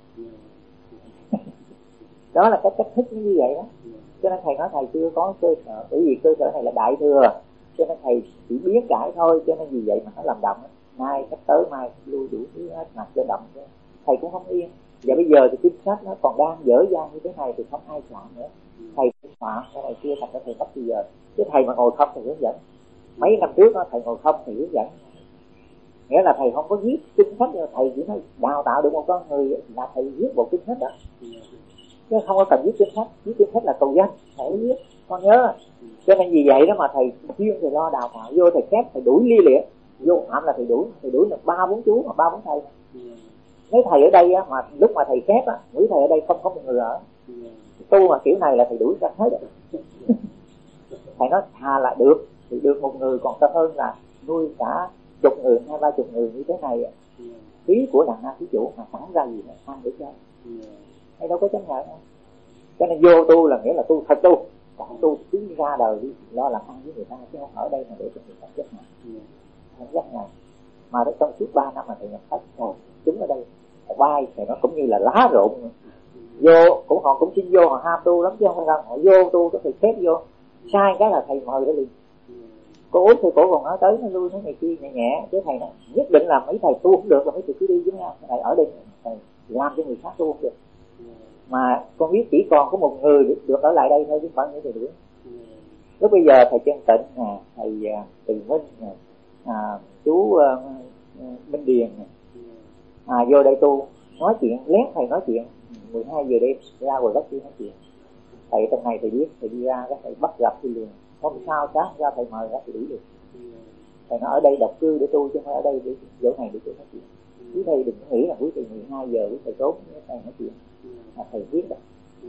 Đó là cái cách thức như vậy đó. Cho nên thầy nói thầy chưa có cơ sở, bởi vì cơ sở này là đại thừa, cho nên thầy chỉ biến cải thôi, cho nên vì vậy mà nó làm động. Nay sắp tới mai lui đủ thứ hết mặt cho động chứ. Thầy cũng không yên. Và bây giờ thì kinh sách nó còn đang dở dang như thế này thì không ai soạn nữa. Thầy soạn cái này kia thành ra thầy mất bây giờ. Chứ thầy mà ngồi không thì hướng dẫn. Mấy năm trước đó, thầy ngồi không thì hướng dẫn. Nghĩa là thầy không có viết kinh sách, thầy chỉ nói đào tạo được một con người là thầy viết bộ kinh sách đó. Chứ không có cần viết kinh sách, viết kinh sách là cầu danh, thầy viết, con nhớ. Cho nên vì vậy đó mà thầy chuyên thầy lo đào tạo, vô thầy khép, thầy đuổi lia liệt, vô phạm là thầy đuổi, thầy đuổi được ba bốn chú mà ba bốn thầy. Mấy thầy ở đây á, mà lúc mà thầy khép á, mấy thầy ở đây không có một người ở. Tu mà kiểu này là thầy đuổi ra hết rồi. Thầy nói thà là được, thì được một người còn tốt hơn là nuôi cả chục người, hai ba chục người như thế này. Phí của đàn na thí chủ mà chẳng ra gì nữa, ăn để chơi. Hay đâu có chấp nhận không? Cho nên vô tu là nghĩa là tu thật tu, còn tu cứ ra đời đi lo làm ăn với người ta, chứ không ở đây mà để cho người ta chấp nhận. Không chấp nhận. Mà trong suốt ba năm mà thầy nhập thất rồi, chúng ở đây bay thì nó cũng như là lá rụng, vô cũng họ cũng xin vô, họ ham tu lắm chứ không phải họ vô tu có thầy xếp vô, sai cái là thầy mời đó liền. Cô út thì cổ còn nói tới nó lui nó này kia nhẹ nhẹ, chứ thầy nói nhất định là mấy thầy tu không được là mấy thầy cứ đi với nhau, thầy ở đây thầy làm cho người khác tu không được. Mà con biết chỉ còn có một người được, được ở lại đây thôi chứ không phải những thầy nữa. Lúc bây giờ thầy Chân Tịnh nè, thầy uh, Từ Minh nè, à, chú uh, Minh Điền nè, à, vô đây tu nói chuyện lén, thầy nói chuyện mười hai giờ đêm ra ngoài đất đi nói chuyện. Thầy trong này thầy biết, thầy đi ra cái thầy bắt gặp thì liền, hôm sau sáng ra thầy mời ra thì đi được. Thầy nói ở đây độc cư để tu chứ không phải ở đây để chỗ này để tu nói chuyện. Quý thầy đừng nghĩ là quý thầy mười hai giờ quý thầy trốn thầy nói chuyện, mà thầy biết đó.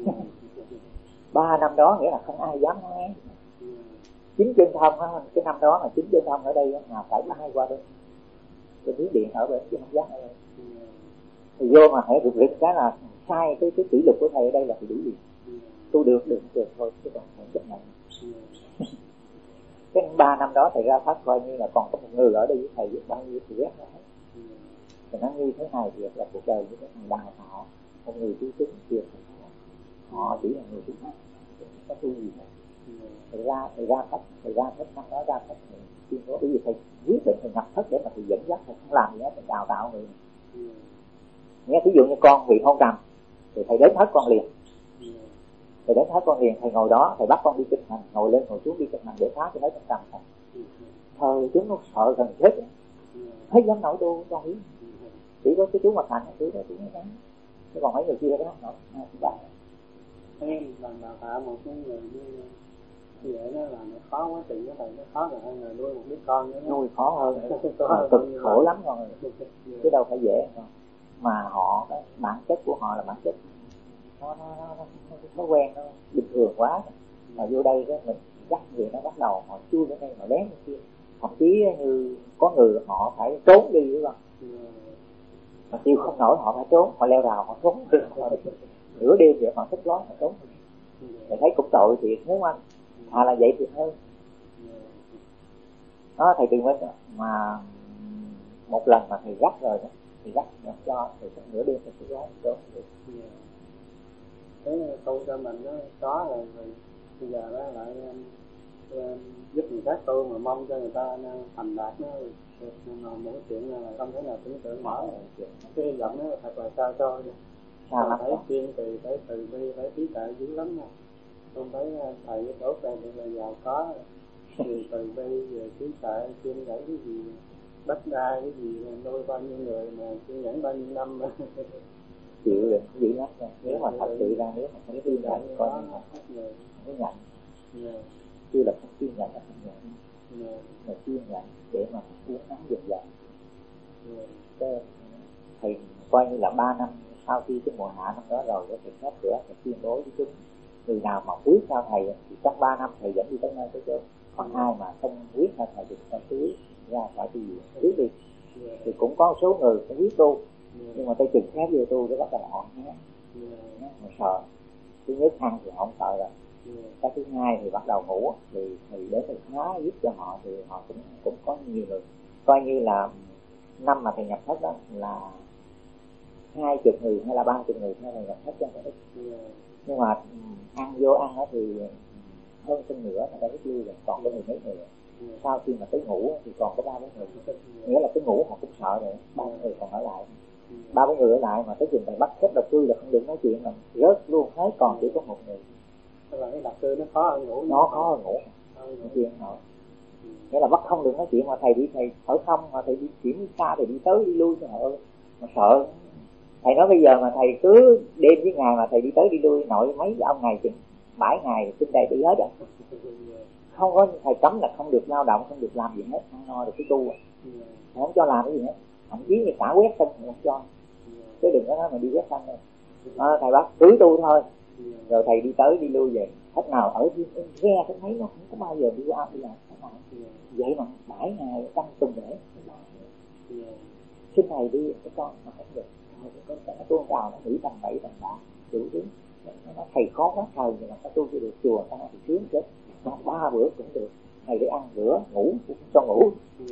Ba năm đó nghĩa là không ai dám nói. Chính trên thông á, cái năm đó mà chính trên thông ở đây mà phải bay qua bên cái Miến Điện ở bên chứ không dám ở đây. Thì vô mà hãy rụt rịch cái là sai cái cái kỷ luật của thầy ở đây là phải đủ gì. Tu được được được thôi chứ còn không chấp nhận. Cái ba năm đó thầy ra Pháp coi như là còn có một người ở đây với thầy bao nhiêu thì ghét nó hết. Thì nó như thế này thì là cuộc đời của cái thằng đào họ, một người tu chứng kia họ chỉ là người tu pháp, không có tu gì hết. Thầy ra thầy ra Pháp, thầy ra Pháp năm đó ra Pháp thầy tuyên bố bởi vì thầy quyết định thầy nhập thất để mà thầy dẫn dắt, thầy không làm gì hết, thầy đào tạo người. Nghe ví dụ như con bị hôn trầm thì thầy đến thất con liền. Thầy đến thất con liền, thầy ngồi đó, thầy bắt con đi kinh hành, ngồi lên ngồi xuống đi kinh hành để phá cái hết trong trầm thầy. Thời chúng nó sợ gần chết, hết dám nổi tu con biết. Chỉ có cái chú Mặt Thành, chú đó chú nó dám. Chứ còn mấy người kia đó nổi, hai thứ ba. Em làm đào tạo một cái người như như vậy đó là nó khó quá, trình của thầy nó khó là hai người nuôi một đứa con nữa. Nuôi khó hơn, cực khổ lắm rồi. Chứ đâu phải dễ. Mà họ, cái bản chất của họ là bản chất nó nó nó nó, nó quen, nó bình thường quá. Mà vô đây đó mình dắt người nó bắt đầu họ chui đến đây, họ lén bên kia. Thậm chí như có người họ phải trốn đi đúng không? Mà chịu không nổi họ phải trốn, họ leo rào họ trốn. Nửa đêm vậy họ thích lói họ trốn. Thầy thấy cũng tội thiệt nếu mà thà là vậy thì hơn. Đó thầy Tuyền Minh mà một lần mà thầy gắt rồi đó, thì gắt nhập cho thì nửa đêm thì phải lói trốn được. Cái tu cho mình nó có rồi, rồi bây giờ đó lại um, giúp người khác tu mà mong cho người ta thành đạt nó mỗi chuyện là không thể nào tưởng tượng nổi. Cái hy vọng nó thật là sao cho sao thấy kiên trì, thấy từ bi, thấy trí tuệ dữ lắm nè. Không thấy thầy với tổ đây là giàu có thì từ bi về trí tuệ kiên nhẫn cái gì đất đai cái gì nuôi bao nhiêu người mà kiên nhẫn bao nhiêu năm mà chịu đựng dữ lắm nha. Nếu mà thật sự ra nếu mà không kiên nhẫn coi như là không có nhận. Chưa là không kiên nhẫn là không nhận. Mà kiên nhẫn để mà uống nắng dần dần. Cái thầy coi như là ba năm sau khi cái mùa hạ năm đó rồi, thầy khép cửa thầy tuyên bố với chúng người nào mà quyết theo thầy thì trong ba năm thầy dẫn đi tới nơi tới chỗ. Còn ai mà không quyết theo thầy thì phải quyết ra khỏi tu viện quyết đi. Thì cũng có một số người cũng quyết tu, nhưng mà tới chừng khép vô tu để bắt đầu họ nhé, họ sợ. Thứ nhất ăn thì họ không sợ rồi. Cái thứ hai thì bắt đầu ngủ thì thì để thầy khá giúp cho họ thì họ cũng cũng có nhiều người. Coi như là năm mà thầy nhập thất đó là hai chục người hay là ba chục người hay là nhập thất cho thầy. Nhưng mà ăn vô ăn đó thì hơn phân nửa là đã rút lui rồi, còn có mười mấy người. Sau khi mà tới ngủ thì còn có ba bốn người, nghĩa là tới ngủ họ cũng sợ rồi, ba người còn ở lại, ba bốn người ở lại mà tới chừng thầy bắt xếp độc cư là không được nói chuyện là rớt luôn hết, còn chỉ có một người. Là cái độc cư nó khó hơn ngủ, nó khó hơn ngủ, nói chuyện hỏi, nghĩa là bắt không được nói chuyện mà thầy đi thầy thở không mà thầy đi chuyển đi xa thầy đi tới đi lui cho họ ơi, mà sợ. Thầy nói bây giờ mà thầy cứ đêm với ngày mà thầy đi tới đi lui nội mấy ông ngày chừng bảy ngày xin đây đi hết rồi. Không có thầy cấm là không được lao động, không được làm gì hết, ăn no được cái tu à. Thầy không cho làm cái gì hết, thậm chí như cả quét sân không cho, chứ đừng có nói mà đi quét sân đâu. À, thầy bắt cứ tu thôi, rồi thầy đi tới đi lui về, hết nào ở ghe cái thấy nó không có bao giờ đi qua đi làm, vậy mà bảy ngày trong tuần lễ xin thầy đi cái con mà không được, có cái tuôn vào nó nghỉ tầm bảy tầm bạ đủ thứ. Nó thầy khó quá thầy mà nó tu cho được chùa ta thì sướng chết, nó ba bữa cũng được, thầy để ăn rửa ngủ cũng cho ngủ.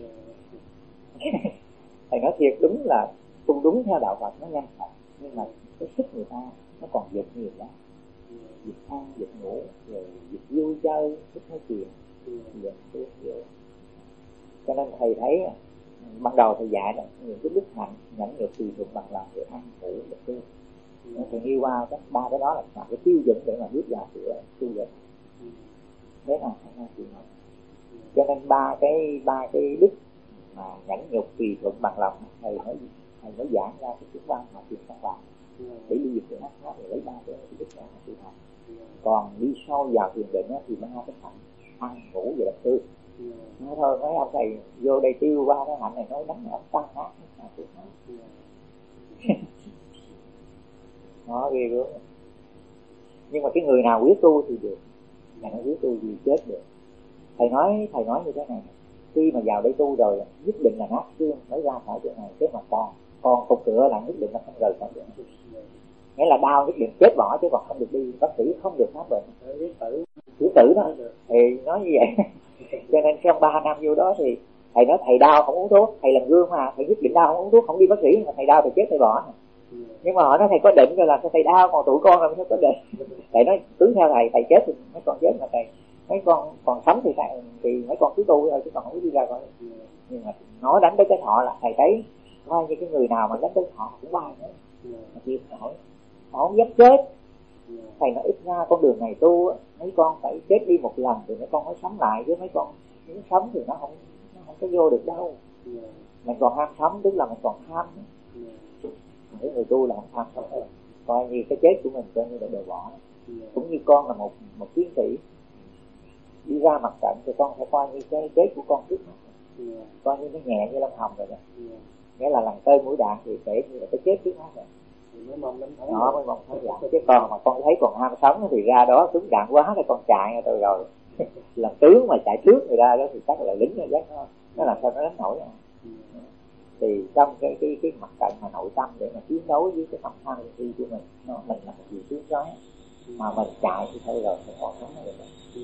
Thầy nói thiệt đúng là tu đúng theo đạo Phật nó nhanh thật, nhưng mà cái sức người ta nó còn giật nhiều lắm, giật ăn giật ngủ rồi giật vui chơi thích nói chuyện giật tu nhiều. Cho nên thầy thấy ban đầu thầy dạy là những cái đức hạnh nhẫn nhục tùy thuộc bằng lòng để ăn ngủ được tu. Thầy yêu qua các ba cái đó là cái tiêu chuẩn để mà bước vào sự tu luyện. Thế nào không nói chuyện nào. Cho nên ba cái ba cái đức mà nhẫn nhục tùy thuận bằng lòng thầy nói thầy mới giảng ra cái chức quan mà chuyện căn bản để đi dịch để nó để lấy ba cái đức đó mà tu hành. Còn đi sâu vào thiền định thì ba cái hạnh ăn ngủ và lập tư. Nói thôi mấy ông thầy vô đây tiêu ba cái hạnh này nói đánh ở tan nát nó ghê gớm. Nhưng mà cái người nào quyết tu thì được, mà nó quyết tu thì chết được. Thầy nói thầy nói như thế này, khi mà vào đây tu rồi nhất định là nát xương mới ra khỏi chỗ này, thế mà còn còn cục cửa là nhất định là không rời khỏi được. Nghĩa là đau nhất định chết bỏ chứ còn không được đi, bác sĩ không được khám bệnh. Chữa tử đó thì nói như vậy. Cho nên trong ba năm vô đó thì thầy nói thầy đau không uống thuốc, thầy làm gương mà, thầy nhất định đau không uống thuốc, không đi bác sĩ, mà thầy đau thầy chết thầy bỏ. Nhưng mà họ nói thầy có định rồi làm cho thầy đau, còn tụi con làm sao có định. Thầy nói cứ theo thầy, thầy chết thì mấy con chết, mà thầy mấy con còn sống thì thầy, thì mấy con cứ tu thôi chứ còn không đi ra khỏi. Nhưng mà nói đánh tới cái thọ là thầy thấy coi như cái người nào mà đánh tới thọ cũng bay nữa, mà chịu nổi, họ không dám chết. Thầy nói ít ra con đường này tu mấy con phải chết đi một lần thì mấy con mới sống lại, chứ mấy con muốn sống thì nó không nó không có vô được đâu. Mình còn ham sống tức là mình còn tham. Những người tu là không tham sống đâu, coi như cái chết của mình coi như là đồ bỏ. Cũng như con là một một chiến sĩ đi ra mặt trận thì con phải coi như cái chết của con trước mắt, coi như nó nhẹ như lông hồng rồi đó. Nghĩa là lần tơi mũi đạn thì kể như là cái chết trước mắt rồi. Nó mới mong thấy vậy. Chứ còn mà con thấy còn ham sống thì ra đó súng đạn quá thì con chạy ngay tôi rồi. Làm tướng mà chạy trước người ra đó thì chắc là lính rồi chắc nó nó làm sao nó đánh nổi. Thì trong cái cái cái mặt trận mà nội tâm để mà chiến đấu với cái tâm tham đi của mình, nó mình là một gì tướng chói mà mình chạy thì thôi rồi thì còn sống được.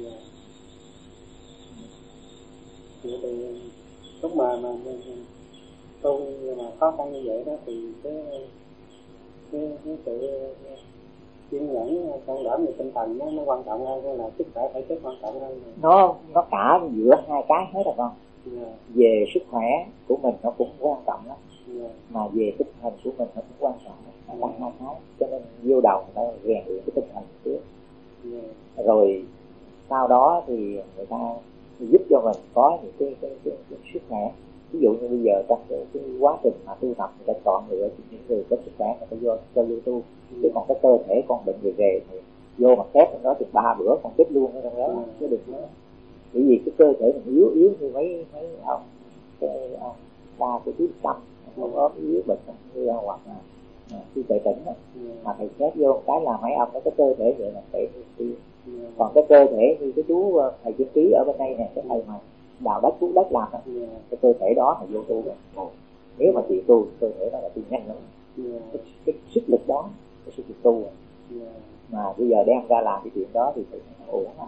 Thì lúc mà mà tu mà khó khăn như vậy đó thì cái cái, cái sự kiên nhẫn can đảm về tinh thần nó, nó quan trọng hơn hay là sức khỏe thể chất quan trọng hơn? Nó nó cả giữa hai cái hết rồi con. Yeah. Về sức khỏe của mình nó cũng quan trọng lắm, yeah. Mà về tinh thần của mình nó cũng quan trọng lắm. Nó yeah. hai cái, cho nên vô đầu nó rèn luyện cái tinh thần trước, yeah. Rồi sau đó thì người ta giúp cho mình có những cái, cái, cái, cái sức khỏe. Ví dụ như bây giờ trong cái, cái quá trình mà tu tập người ta chọn lựa những người có sức khỏe người ta vô cho vô tu, yeah. Chứ còn cái cơ thể con bệnh về về thì vô mà khép trong đó từ ba bữa còn chết luôn ở trong đó, yeah. Chứ đừng nữa. Bởi vì cái cơ thể mình yếu yếu như mấy mấy ông cái ông ba của chú Tâm ông ốm yếu bệnh như hoặc là khi tệ tỉnh đó. Mà thầy xét vô cái là mấy ông nó cái cơ thể vậy là phải đi. Còn cái cơ thể như cái chú thầy Chân Ký ở bên đây nè, cái thầy mà đào đất cứu đất làm đó, cái cơ thể đó mà vô tu rồi. Nếu mà chịu tu cơ thể đó là tu nhanh lắm. Cái, cái sức lực đó cái sức lực tu rồi. Mà bây giờ đem ra làm cái chuyện đó thì phải ổn lắm.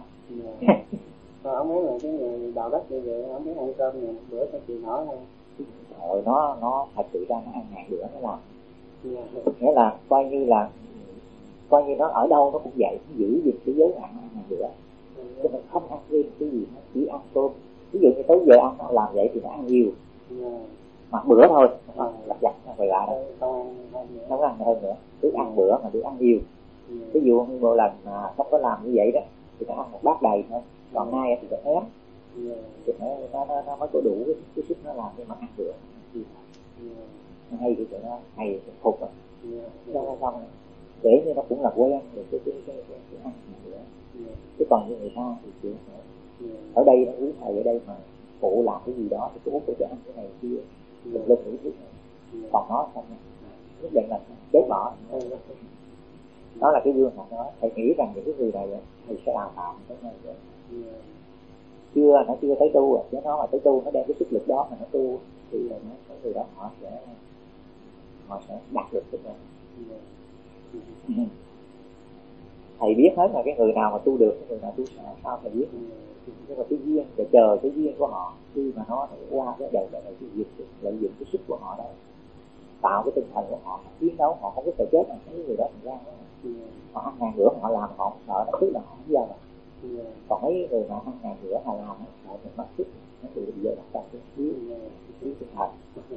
Rồi ông ấy là cái người đào đất như vậy, ông ấy ăn cơm này một bữa cho chị nói không? Rồi nó nó thật sự ra nó ăn ngàn bữa nó làm. Yeah. Nghĩa là coi như là coi như nó ở đâu nó cũng vậy, nó giữ gìn cái giới hạn ăn ngàn bữa. Yeah. Chứ mình không ăn thêm cái gì, nó chỉ ăn cơm. Ví dụ như tới giờ ăn nó làm vậy thì nó ăn nhiều. Yeah. Mà bữa thôi, nó yeah. lặt vặt nó phải lại đâu. Nó không ăn hơn nữa, cứ ăn bữa mà cứ ăn nhiều. Yeah. Ví dụ như một lần mà không có làm như vậy đó thì nó ăn một bát đầy thôi. Còn nay thì nó ém, yeah. Thì nó, nó, nó, nó mới có đủ cái, cái sức nó làm, nhưng mà ăn bữa yeah. Nó hay thì tụi nó hay phục rồi, yeah. Xong rồi xong rồi để như nó cũng là quen rồi cái cái cái cái ăn bữa, yeah. Chứ còn như người ta thì chịu yeah. Ở đây nó quý thầy ở đây mà phụ làm cái gì đó thì cứ út cho ăn cái này kia, đừng lên nghĩ thứ này, yeah. Còn nó không, nhất định là chết bỏ. Yeah. Đó là cái gương mặt đó. Thầy nghĩ rằng những cái người này thầy sẽ đào tạo cái này vậy. Yeah. Chưa, nó chưa thấy tu à, chứ nó mà thấy tu nó đem cái sức lực đó mà nó tu thì là nó cái người đó họ sẽ họ sẽ đạt được cái này. Yeah. Thầy biết hết là cái người nào mà tu được, cái người nào tu sao, sao thầy biết. Yeah. Nhưng mà cái duyên, để chờ cái duyên của họ khi mà nó qua cái đời này cái việc lợi dụng cái sức của họ đó, tạo cái tinh thần của họ chiến đấu, họ không có sợ chết, mà cái người đó thành ra đó. Yeah. Họ ăn ngàn bữa họ làm họ không sợ, nó tức là họ không giao. Yeah. Còn mấy người mà ăn ngàn bữa họ làm họ phải mất sức, nó từ bây giờ đặt ra cái yếu yếu tinh thần.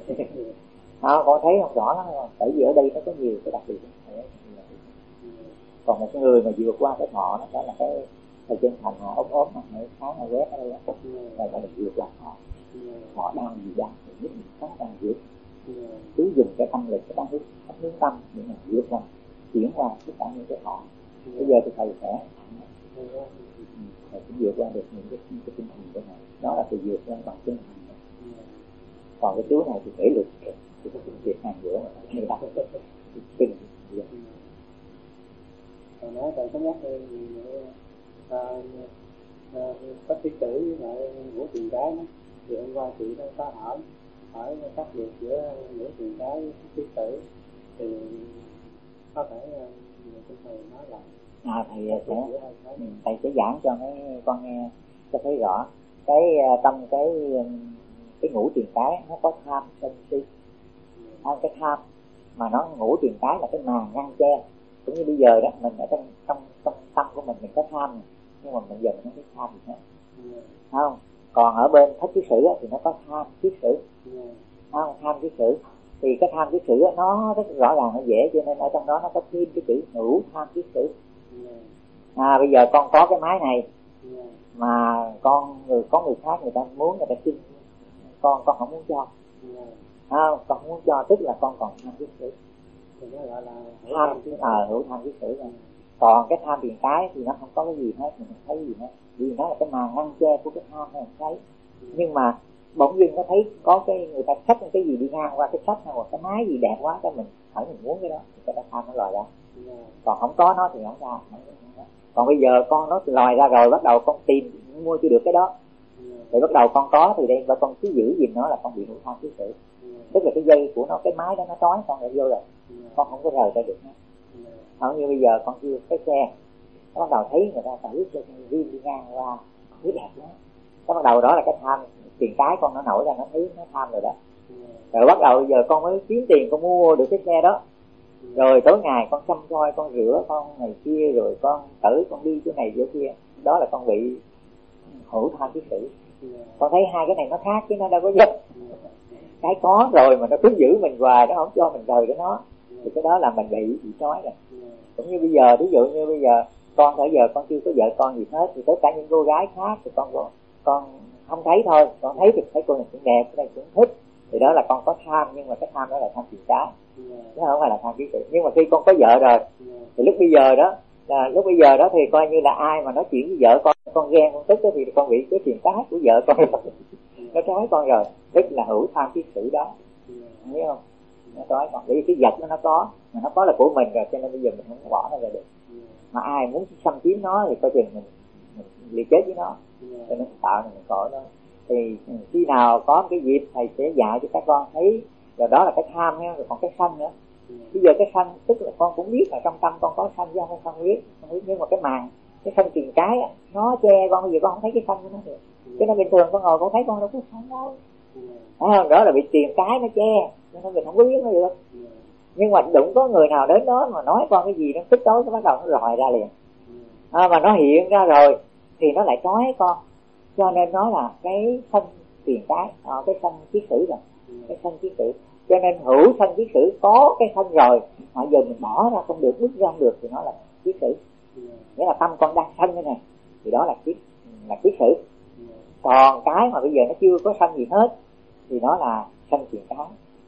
À, con thấy không rõ lắm không? Tại vì ở đây nó có nhiều cái đặc biệt. Yeah. Còn một cái người mà vượt qua cái thọ nó đó là cái cái chân thành họ ốm ốm mà mấy tháng họ quét ở đây đó, là gọi là vượt qua họ. Yeah. Họ đang gì đang thì nhất định sống đang vượt. Yeah. Cứ dùng cái tâm lực, cái tâm hướng, cái hướng tâm để mà vượt qua, chuyển qua tất cả những cái họ. Yeah. Bây giờ thì thầy sẽ yeah. Thầy cũng vượt qua được những cái, cái tinh thần của thầy. Đó là thầy vượt qua bằng tinh thần. Yeah. Còn cái chú này thì thể lực thì có những việc hàng bữa mà người ta kinh. Thầy nói thầy có nhắc lên có tiết tử với lại Vũ Tiền Cái đó, thì hôm qua chị đó có hỏi hỏi khác biệt giữa những tiền cái với kiết sử thì có thể người của thầy nói lại. À, thầy sẽ thầy sẽ giảng cho mấy con nghe cho thấy rõ cái trong cái cái ngũ tiền cái nó có tham sân si. À, cái tham mà nó ngũ tiền cái là cái màn ngăn che, cũng như bây giờ đó mình ở trong trong trong tâm của mình mình có tham, nhưng mà bây giờ mình không biết tham gì hết, không? Còn ở bên thất kiết sử thì nó có tham kiết sử, không? Tham kiết sử thì cái tham kiết sử nó rất rõ ràng, nó dễ, cho nên ở trong đó nó có thêm cái chữ ngũ tham kiết sử. À, bây giờ con có cái máy này mà con người có người khác người ta muốn, người ta xin con con không muốn cho, à, con không muốn cho, tức là con còn tham kiết sử, thì nó gọi là tham ờ hữu tham kiết sử. Còn cái tham tiền cái thì nó không có cái gì hết, mình không thấy gì hết, vì nó là cái màn ngăn che của cái tham này, thấy. Nhưng mà bỗng dưng nó thấy có cái người ta xách cái gì đi ngang qua cái sách hay một cái máy gì đẹp quá, cái mình hỏi mình muốn cái đó thì cái đó tham nó lòi ra. Còn không có nó thì không ra. Còn bây giờ con nó lòi ra rồi, bắt đầu con tìm mua chưa được cái đó, rồi bắt đầu con có thì đây và con cứ giữ gìn nó là con bị hữu tham kiết sử. Tức là cái dây của nó, cái máy đó nó trói con lại vô rồi, con không có rời ra được nữa. Không như bây giờ con chưa cái xe, nó bắt đầu thấy người ta phải cho riêng đi ngang qua, thấy đẹp đó, cái bắt đầu đó là cái tham tiền cái con nó nổi ra, nó thấy nó tham rồi đó. Rồi bắt đầu giờ con mới kiếm tiền con mua được cái xe đó, rồi tối ngày con chăm coi, con rửa con này kia, rồi con tử con đi chỗ này chỗ kia, đó là con bị hữu tham kiết sử. Con thấy hai cái này nó khác chứ nó đâu có giúp. Cái có rồi mà nó cứ giữ mình hoài, nó không cho mình rời cái nó, thì cái đó là mình bị bị trói rồi. Cũng như bây giờ, ví dụ như bây giờ con tới giờ con chưa có vợ con gì hết, thì tất cả những cô gái khác thì con con không thấy thôi, con thấy thì thấy cô này cũng đẹp, cô này cũng thích, thì đó là con có tham, nhưng mà cái tham đó là tham tiền cái, chứ không phải là tham kiết sử. Nhưng mà khi con có vợ rồi thì lúc bây giờ đó là lúc bây giờ đó thì coi như là ai mà nói chuyện với vợ con, con ghen con tức đó, thì con bị cái tiền cái của vợ con nó trói con rồi, tức là hữu tham kiết sử đó, hiểu không? Nó trói con, bởi vì cái vật đó nó có, mà nó có là của mình rồi, cho nên bây giờ mình không bỏ nó ra được. Mà ai muốn xâm chiếm nó thì coi chừng mình, mình liều chết với nó, cho nên tạo nên mình khổ đó. Thì khi nào có cái dịp thầy sẽ dạy cho các con thấy, rồi đó là cái tham nha, rồi còn cái sân nữa. Bây giờ cái sân tức là con cũng biết là trong tâm con có sân chứ không không biết, không biết, nhưng mà cái màn cái sân tiền cái nó che con, bây giờ con không thấy cái sân của nó được. Cho nên bình thường con ngồi con thấy con đâu có sân đâu, à, đó là bị tiền cái nó che, cho nên mình không có biết nó được. Nhưng mà đụng có người nào đến đó mà nói con cái gì nó tức tối, nó bắt đầu nó lòi ra liền, à, mà nó hiện ra rồi thì nó lại trói con, cho nên nó là cái sân tiền cái, à, cái sân kiết sử rồi, cái sân kiết sử. Cho nên hữu sân kiết sử, có cái sân rồi mà giờ mình bỏ ra không được, bước ra không được thì nó là kiết sử. Nghĩa là tâm con đang sân cái này thì đó là kiết là kiết sử. Còn cái mà bây giờ nó chưa có sân gì hết thì nó là sân tiền cái.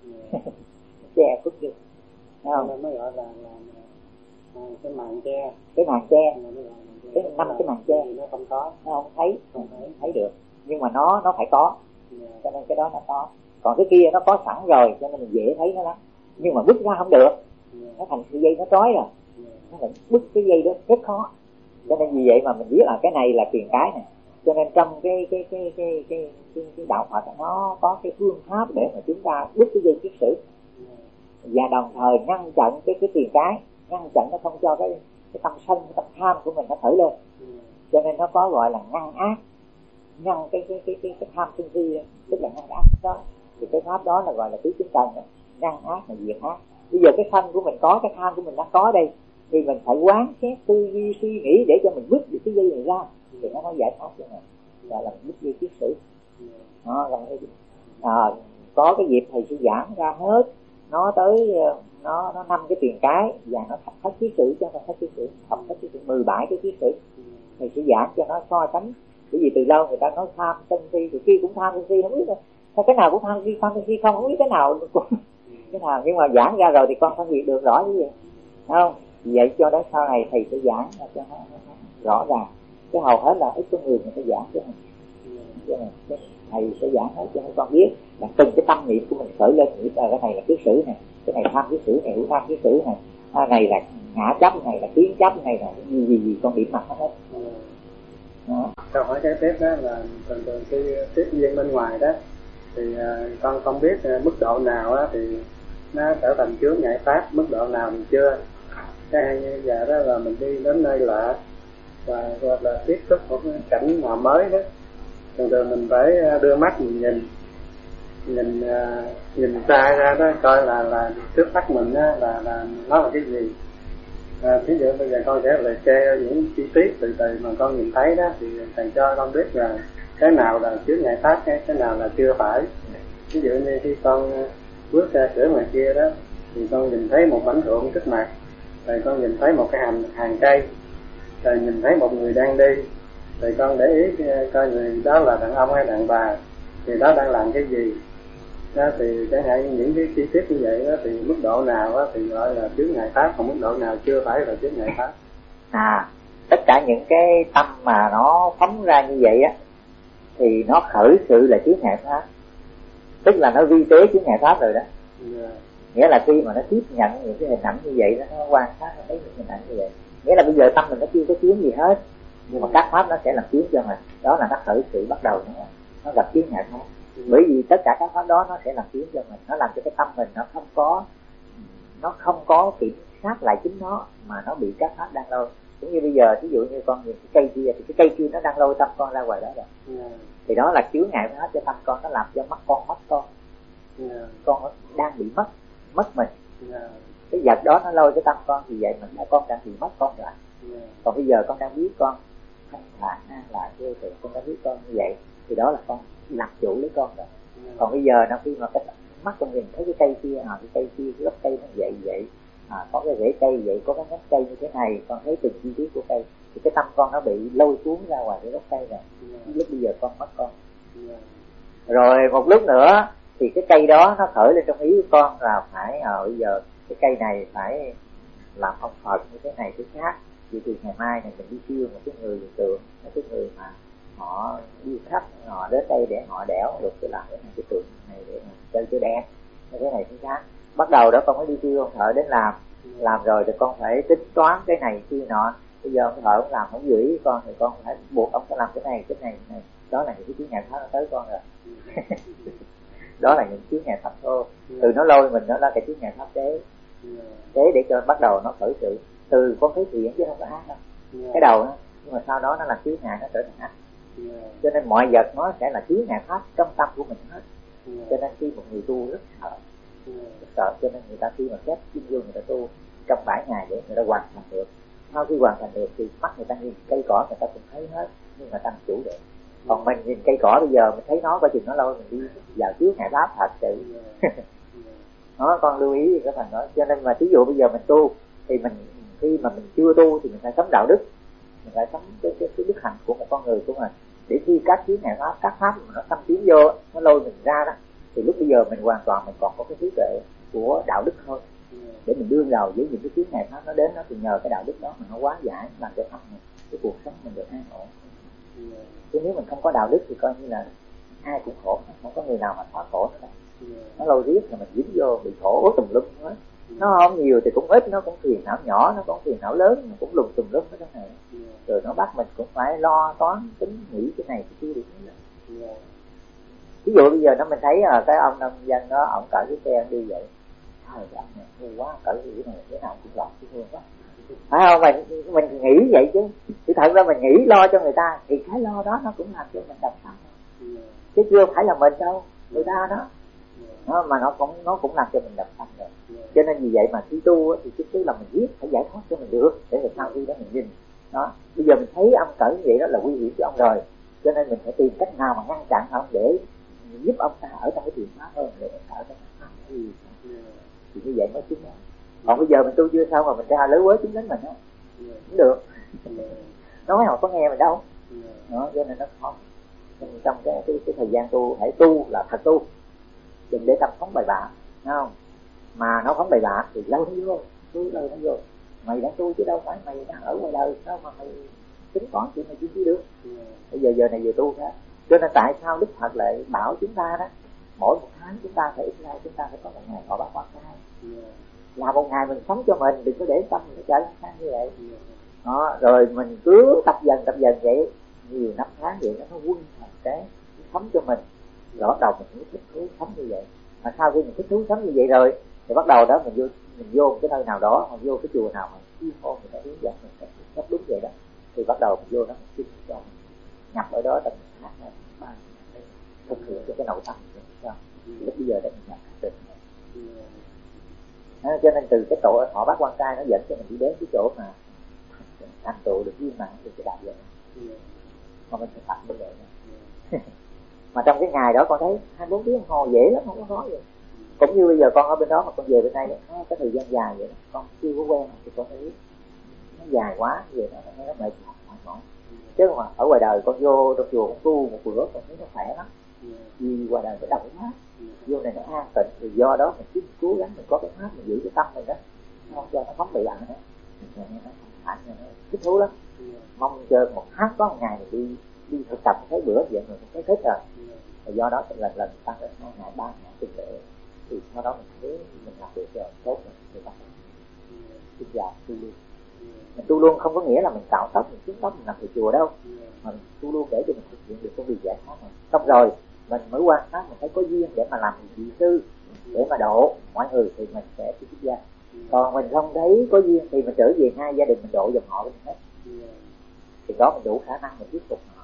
Che phức đi, không? Nó mới gọi là, là, là cái màn che, cái màn che, cái năm cái màn che nó không có, nó không thấy, không thấy, thấy được, nhưng mà nó nó phải có, cho nên cái đó là có. Còn cái kia nó có sẵn rồi cho nên mình dễ thấy nó lắm, nhưng mà bứt ra không được, nó thành cái dây nó trói rồi, nó phải bứt cái dây đó rất khó. Cho nên vì vậy mà mình biết là cái này là tiền cái này. Cho nên trong cái cái cái cái cái cái, cái đạo Phật nó có cái phương pháp để mà chúng ta bứt cái dây kiết sử, và đồng thời ngăn chặn cái cái tiền cái, ngăn chặn nó không cho cái cái tâm sân, cái tâm tham của mình nó khởi lên. Cho nên nó có gọi là ngăn ác, ngăn cái cái cái cái, cái tham sân si, tức là ngăn ác đó. Thì cái pháp đó là gọi là tứ chính cần, ngăn ác là diệt ác. Bây giờ cái sân của mình có, cái tham của mình đã có đây, thì mình phải quán xét tư duy suy nghĩ để cho mình bứt được cái dây này ra, thì nó mới giải thoát cho mình, gọi là bứt dây kiết sử. Nó là cái à, có cái dịp thầy sẽ giảng ra hết, nó tới nó nó năm cái tiền cái và nó thập thất kiết sử, cho nó thất kiết sử, thập thất kiết sử mười bảy cái kiết sử. Thầy sẽ giảng cho nó so sánh, bởi vì từ lâu người ta nói tham sân si, từ khi cũng tham sân si, không biết rồi sao cái nào cũng tham si, tham si không không biết cái nào cũng cái nào, nhưng mà giảng ra rồi thì con phân biệt được rõ như vậy, không? Vậy cho đó sau này thầy sẽ giảng cho nó rõ ràng, cái hầu hết là ít có người người ta giảng cho mình, cho nên thầy sẽ giảng hết cho con biết là từng cái tâm niệm của mình khởi lên, nghĩ là cái này là kiết sử này, cái này tham kiết sử này, hữu tham kiết sử này, cái này là ngã chấp này, là tiến chấp này, là gì gì gì con điểm mặt hết. Đó. Câu hỏi kế tiếp đó là thường thường khi tiếp duyên bên ngoài đó thì à, con không biết à, mức độ nào á, thì nó trở thành chướng ngại pháp, mức độ nào thì chưa. Cái như giờ đó là mình đi đến nơi lạ và hoặc là tiếp xúc một cái cảnh nào mới đó, thường thường mình phải đưa mắt mình nhìn nhìn uh, nhìn xa ra đó, coi là là trước mắt mình á, là là nó là cái gì. À, ví dụ bây giờ con sẽ liệt kê những chi tiết từ từ mà con nhìn thấy đó, thì thầy cho con biết là cái nào là chướng ngại pháp, cái cái nào là chưa phải. Ví dụ như khi con bước ra cửa ngoài kia đó, thì con nhìn thấy một mảnh ruộng trước mặt, rồi con nhìn thấy một cái hàng hàng cây, rồi nhìn thấy một người đang đi, rồi con để ý coi người đó là đàn ông hay đàn bà, thì đó đang làm cái gì đó. Thì chẳng hạn những cái chi tiết như vậy đó, thì mức độ nào đó thì gọi là chướng ngại pháp, còn mức độ nào chưa phải là chướng ngại pháp. À, tất cả những cái tâm mà nó phóng ra như vậy á, thì nó khởi sự là chướng ngại pháp, tức là nó vi tế chướng ngại pháp rồi đó. Yeah. Nghĩa là khi mà nó tiếp nhận những cái hình ảnh như vậy đó, nó quan sát, nó thấy những hình ảnh như vậy, nghĩa là bây giờ tâm mình nó chưa có chướng gì hết, nhưng mà các pháp nó sẽ làm chướng cho mình. Đó là nó khởi sự bắt đầu nó, nó gặp chướng ngại pháp. Bởi vì tất cả các pháp đó nó sẽ làm chướng cho mình, nó làm cho cái tâm mình nó không có nó không có kiểm soát lại chính nó, mà nó bị các pháp đang lôi. Cũng như bây giờ ví dụ như con nhìn cái cây kia, thì cái cây kia nó đang lôi tâm con ra ngoài đó rồi. Yeah. Thì đó là chướng ngại pháp cho tâm con, nó làm cho mắt con mất con. Yeah. Con đang bị mất mất mình. Yeah. Cái vật đó nó lôi cái tâm con, thì vậy mình là con đang bị mất con rồi. Yeah. Còn bây giờ con đang biết con thanh thản là vô thì con đã biết con như vậy, thì đó là con làm chủ lấy con rồi. Yeah. Còn bây giờ nó khi mà cái mắt con nhìn thấy cái cây kia, à, cái cây kia, cái gốc cây nó vậy vậy, à, có cái rễ cây vậy, có cái nhánh cây như thế này, con thấy từng chi tiết của cây, thì cái tâm con nó bị lôi cuốn ra ngoài cái gốc cây rồi. Yeah. Lúc bây giờ con mất con. Yeah. Rồi một lúc nữa thì cái cây đó nó khởi lên trong ý của con là phải à, bây giờ cái cây này phải làm ông Phật như thế này thế khác. Vì từ ngày mai này mình đi siêu một cái người tượng, một cái người mà họ đi khách, họ đến đây để họ đẽo được cái làm cái này cái tượng này để mà chơi chơi đen như thế này thế khác. Bắt đầu đó con mới đi siêu ông thợ đến làm, làm rồi thì con phải tính toán cái này kia nọ. Bây giờ ông thợ ông làm không giữ ý con, thì con phải buộc ông phải làm cái này cái này cái này. Đó là những cái chướng ngại pháp nó tới con rồi. Đó là những chướng ngại pháp thôi. Từ nó lôi mình, đó là cái chướng ngại pháp tế, tế để cho bắt đầu nó khởi sự. Từ con thấy thiện chứ không phải ác đâu. Cái đầu đó, nhưng mà sau đó nó làm chướng ngại, nó trở thành ác. Cho nên mọi vật nó sẽ là chướng ngại pháp trong tâm của mình hết. Cho nên khi một người tu rất sợ, rất sợ, cho nên người ta khi mà xét chuyên vô người ta tu trong bảy ngày để người ta hoàn thành được. Sau khi hoàn thành được thì mắt người ta nhìn cây cỏ người ta cũng thấy hết, nhưng mà ta chủ được. Còn mình nhìn cây cỏ bây giờ mình thấy nó, coi chừng nó lâu mình đi vào trước ngại pháp thật sự. Nó con lưu ý cái phần đó. Cho nên mà ví dụ bây giờ mình tu thì mình khi mà mình chưa tu thì mình phải sống đạo đức, mình phải sống cái, cái, cái đức hạnh của một con người của mình, để khi các chướng ngại pháp, các pháp mà nó xâm chiếm vô, nó lôi mình ra đó, thì lúc bây giờ mình hoàn toàn mình còn có cái trí tuệ của đạo đức thôi, để mình đương đầu với những cái chướng ngại pháp nó đến đó, thì nhờ cái đạo đức đó mình nó hóa giải, làm cho tâm mình, cái cuộc sống mình được an ổn. Chứ nếu mình không có đạo đức thì coi như là ai cũng khổ, không có người nào mà thoát khổ nữa. Nó lôi riết là mình dính vô bị khổ ố tùm lum hết. Nó không nhiều thì cũng ít, nó cũng phiền não nhỏ, nó cũng phiền não lớn, nó cũng lùm tùm lum hết cái này. Rồi nó bắt mình cũng phải lo toán tính nghĩ cái này cái kia được. Ví dụ bây giờ nó mình thấy là cái ông nông dân đó, ông cởi cái xe đi vậy, trời ơi này ngu quá, cởi cái này thế nào cũng lọt cái hương quá, phải không? Mình mình nghĩ vậy chứ, chứ thật ra mình nghĩ lo cho người ta thì cái lo đó nó cũng làm cho mình đập tâm, chứ chưa phải là mình đâu, người ta đó. Nó, mà nó cũng nó cũng làm cho mình đập tâm rồi. Cho nên vì vậy mà khi tu thì tức là mình biết phải giải thoát cho mình được, để rồi sau khi đó mình nhìn đó. Bây giờ mình thấy ông cởi như vậy đó là nguy hiểm cho ông rồi, cho nên mình phải tìm cách nào mà ngăn chặn ông để giúp ông ta ở trong cái thiền pháp hơn, để ông ta ở trong cái pháp thì, thì như vậy mới chứng đó. Còn bây giờ mình tu chưa sao mà mình ra lưới quế chứng đến mình đó, không được. Nói họ có nghe mình đâu đó, cho nên nó khó. Trong cái, cái, cái thời gian tu hãy tu là thật tu, đừng để tâm phóng bậy bạ, thấy không? Mà nó phóng bậy bạ thì lâu nó vô, tu lâu nó vô. Mày đang tu chứ đâu phải mày đang ở ngoài đời sao mà mày tính toán chuyện mày chỉ được. Bây giờ giờ này vừa tu hết. Cho nên tại sao Đức Phật lại bảo chúng ta đó, mỗi một tháng chúng ta phải ít ra chúng ta phải có một ngày họ bác quan trai, là một ngày mình sống cho mình, đừng có để tâm mình nó trở sang như vậy. Đó, rồi mình cứ tập dần tập dần vậy, nhiều năm tháng vậy nó nó quân thành cái sống cho mình. Rồi bắt đầu mình mới thích sau khi mình thích thú sống như vậy rồi thì bắt đầu đó mình vô mình vô cái nơi nào đó, mình vô cái chùa nào mà chuyên môn người ta hướng dẫn mình cách cách đúng vậy đó, thì bắt đầu mình vô đó mình xin cho mình nhập ở đó, mình hát nó thực hiện cho cái nội tâm của mình. Lúc bây giờ đó mình nhập định. À, cho nên từ cái tổ họ Bát Quan Trai nó dẫn cho mình đi đến cái chỗ mà thành tựu được viên mãn được cái đạo vậy. Mà mình phải tập như vậy. Mà trong cái ngày đó con thấy hai mươi bốn tiếng đồng hồ dễ lắm, không có khó gì. Cũng như bây giờ con ở bên đó mà con về bên đây nó cái thời gian dài vậy đó, con chưa có quen thì con thấy nó dài quá vậy đó, nó mệt mỏi. Chứ mà ở ngoài đời con vô trong chùa con tu một bữa con thấy nó khỏe lắm. Vì ngoài đời phải động quá, vô này nó an tịnh, thì do đó mình cứ cố gắng mình có cái pháp mình giữ cái tâm mình đó, không cho nó phóng bị lặng nữa. Nó thành nó thích thú lắm. Mong chờ một tháng có một ngày mình đi đi thực tập thấy bữa vậy rồi thấy thích rồi. Và do đó lần lần tăng đến hai ngày ba ngày từng để thì sau đó mình thấy mình làm được rồi tốt rồi thì bắt đầu đi vào tu luôn. Mình tu luôn không có nghĩa là mình cạo tóc mình xuống tóc mình làm từ chùa đâu, mà mình tu luôn để cho mình thực hiện được công việc giải thoát này. Xong rồi mình mới quan sát mình thấy có duyên để mà làm vị sư để mà độ mọi người thì mình sẽ đi xuất gia. Còn mình không thấy có duyên thì mình trở về ngay gia đình mình độ dòng họ mình hết, thì đó mình đủ khả năng mình tiếp tục họ.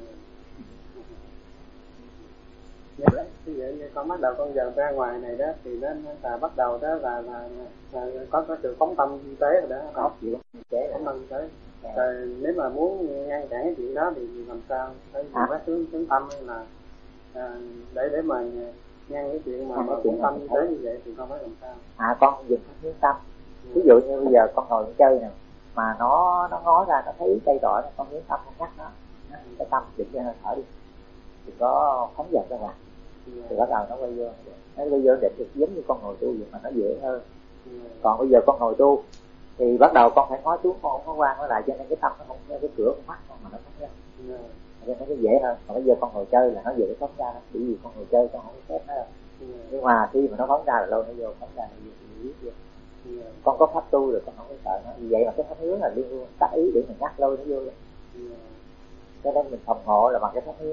Vậy, vậy con bắt đầu con giờ ra ngoài này đó thì nó là bắt đầu đó là, là, là, là có có sự phóng tâm y tế rồi đó, có chịu phóng tâm y tế. Rồi nếu mà muốn ngăn cản cái chuyện đó thì làm sao? Phải dùng cái hướng hướng tâm hay là à, để để mà ngăn cái chuyện mà, mà phóng tâm y tế như vậy thì con phải làm sao? À con dùng hướng tâm. Ví dụ như bây giờ con ngồi chơi nè, mà nó nó ngó ra nó thấy cây cỏ nó, con hướng tâm con nhắc nó, cái tâm định cho nó thở đi, thì có phóng dật ra ngoài. Thì bắt đầu nó quay vô, nó quay vô định được giống như con ngồi tu vậy mà nó dễ hơn. Còn bây giờ con ngồi tu thì bắt đầu con phải ngó xuống, con không có quan nó lại, cho nên cái tâm nó không có cái cửa con mắt con mà nó phóng ra, cho nên nó dễ hơn. Còn bây giờ con ngồi chơi là nó dễ phóng ra đó, bởi vì con ngồi chơi con không có phép nó đâu. Nhưng mà khi mà nó phóng ra là lâu nó vô, phóng ra nó vô, vô. Con có pháp tu rồi con không có sợ nó. Vì vậy mà cái pháp hướng là liên luôn tác ý để mình nhắc lâu nó vô đó. Cho nên mình phòng hộ là bằng cái pháp hướng.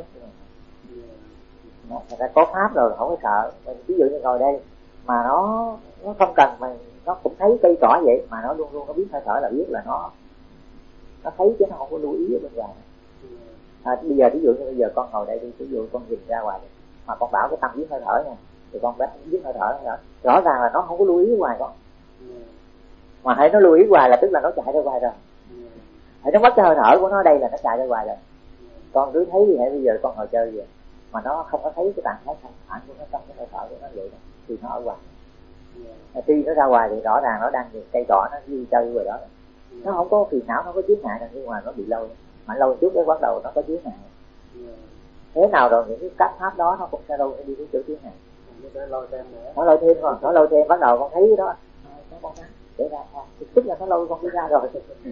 Thật ra có pháp rồi không có sợ. Mình ví dụ như ngồi đây mà nó nó không cần mà nó cũng thấy cây cỏ vậy mà nó luôn luôn nó biết hơi thở là biết là nó nó thấy chứ nó không có lưu ý ở bên ngoài. À, bây giờ ví dụ như bây giờ con ngồi đây đi, ví dụ con nhìn ra ngoài đi, mà con bảo cái tâm biết hơi thở nha, thì con bé biết hơi thở nữa. Rõ ràng là nó không có lưu ý ở ngoài con, mà hãy nó lưu ý ngoài là tức là nó chạy ra ngoài rồi. Hãy nó mất cái hơi thở của nó đây là nó chạy ra ngoài rồi. Con cứ thấy gì hãy bây giờ con ngồi chơi vậy mà nó không có thấy cái trạng thái thanh thản của nó trong cái hơi thở của nó vậy đó, thì nó ở ngoài. À, khi nó ra ngoài thì rõ ràng nó đang nhìn cây cỏ nó vui chơi rồi đó, nó không có phiền não, nó không có chướng ngại, nhưng mà nó bị lâu, mà lâu chút cái bắt đầu nó có chướng ngại. Thế nào rồi những cái cách pháp đó nó cũng sẽ lâu đi đến chỗ chướng ngại, nó lâu thêm nữa, nó lâu thêm rồi, nó lâu thêm bắt đầu con thấy cái đó, nó con nói để ra thôi, tức là nó lâu con đi ra rồi.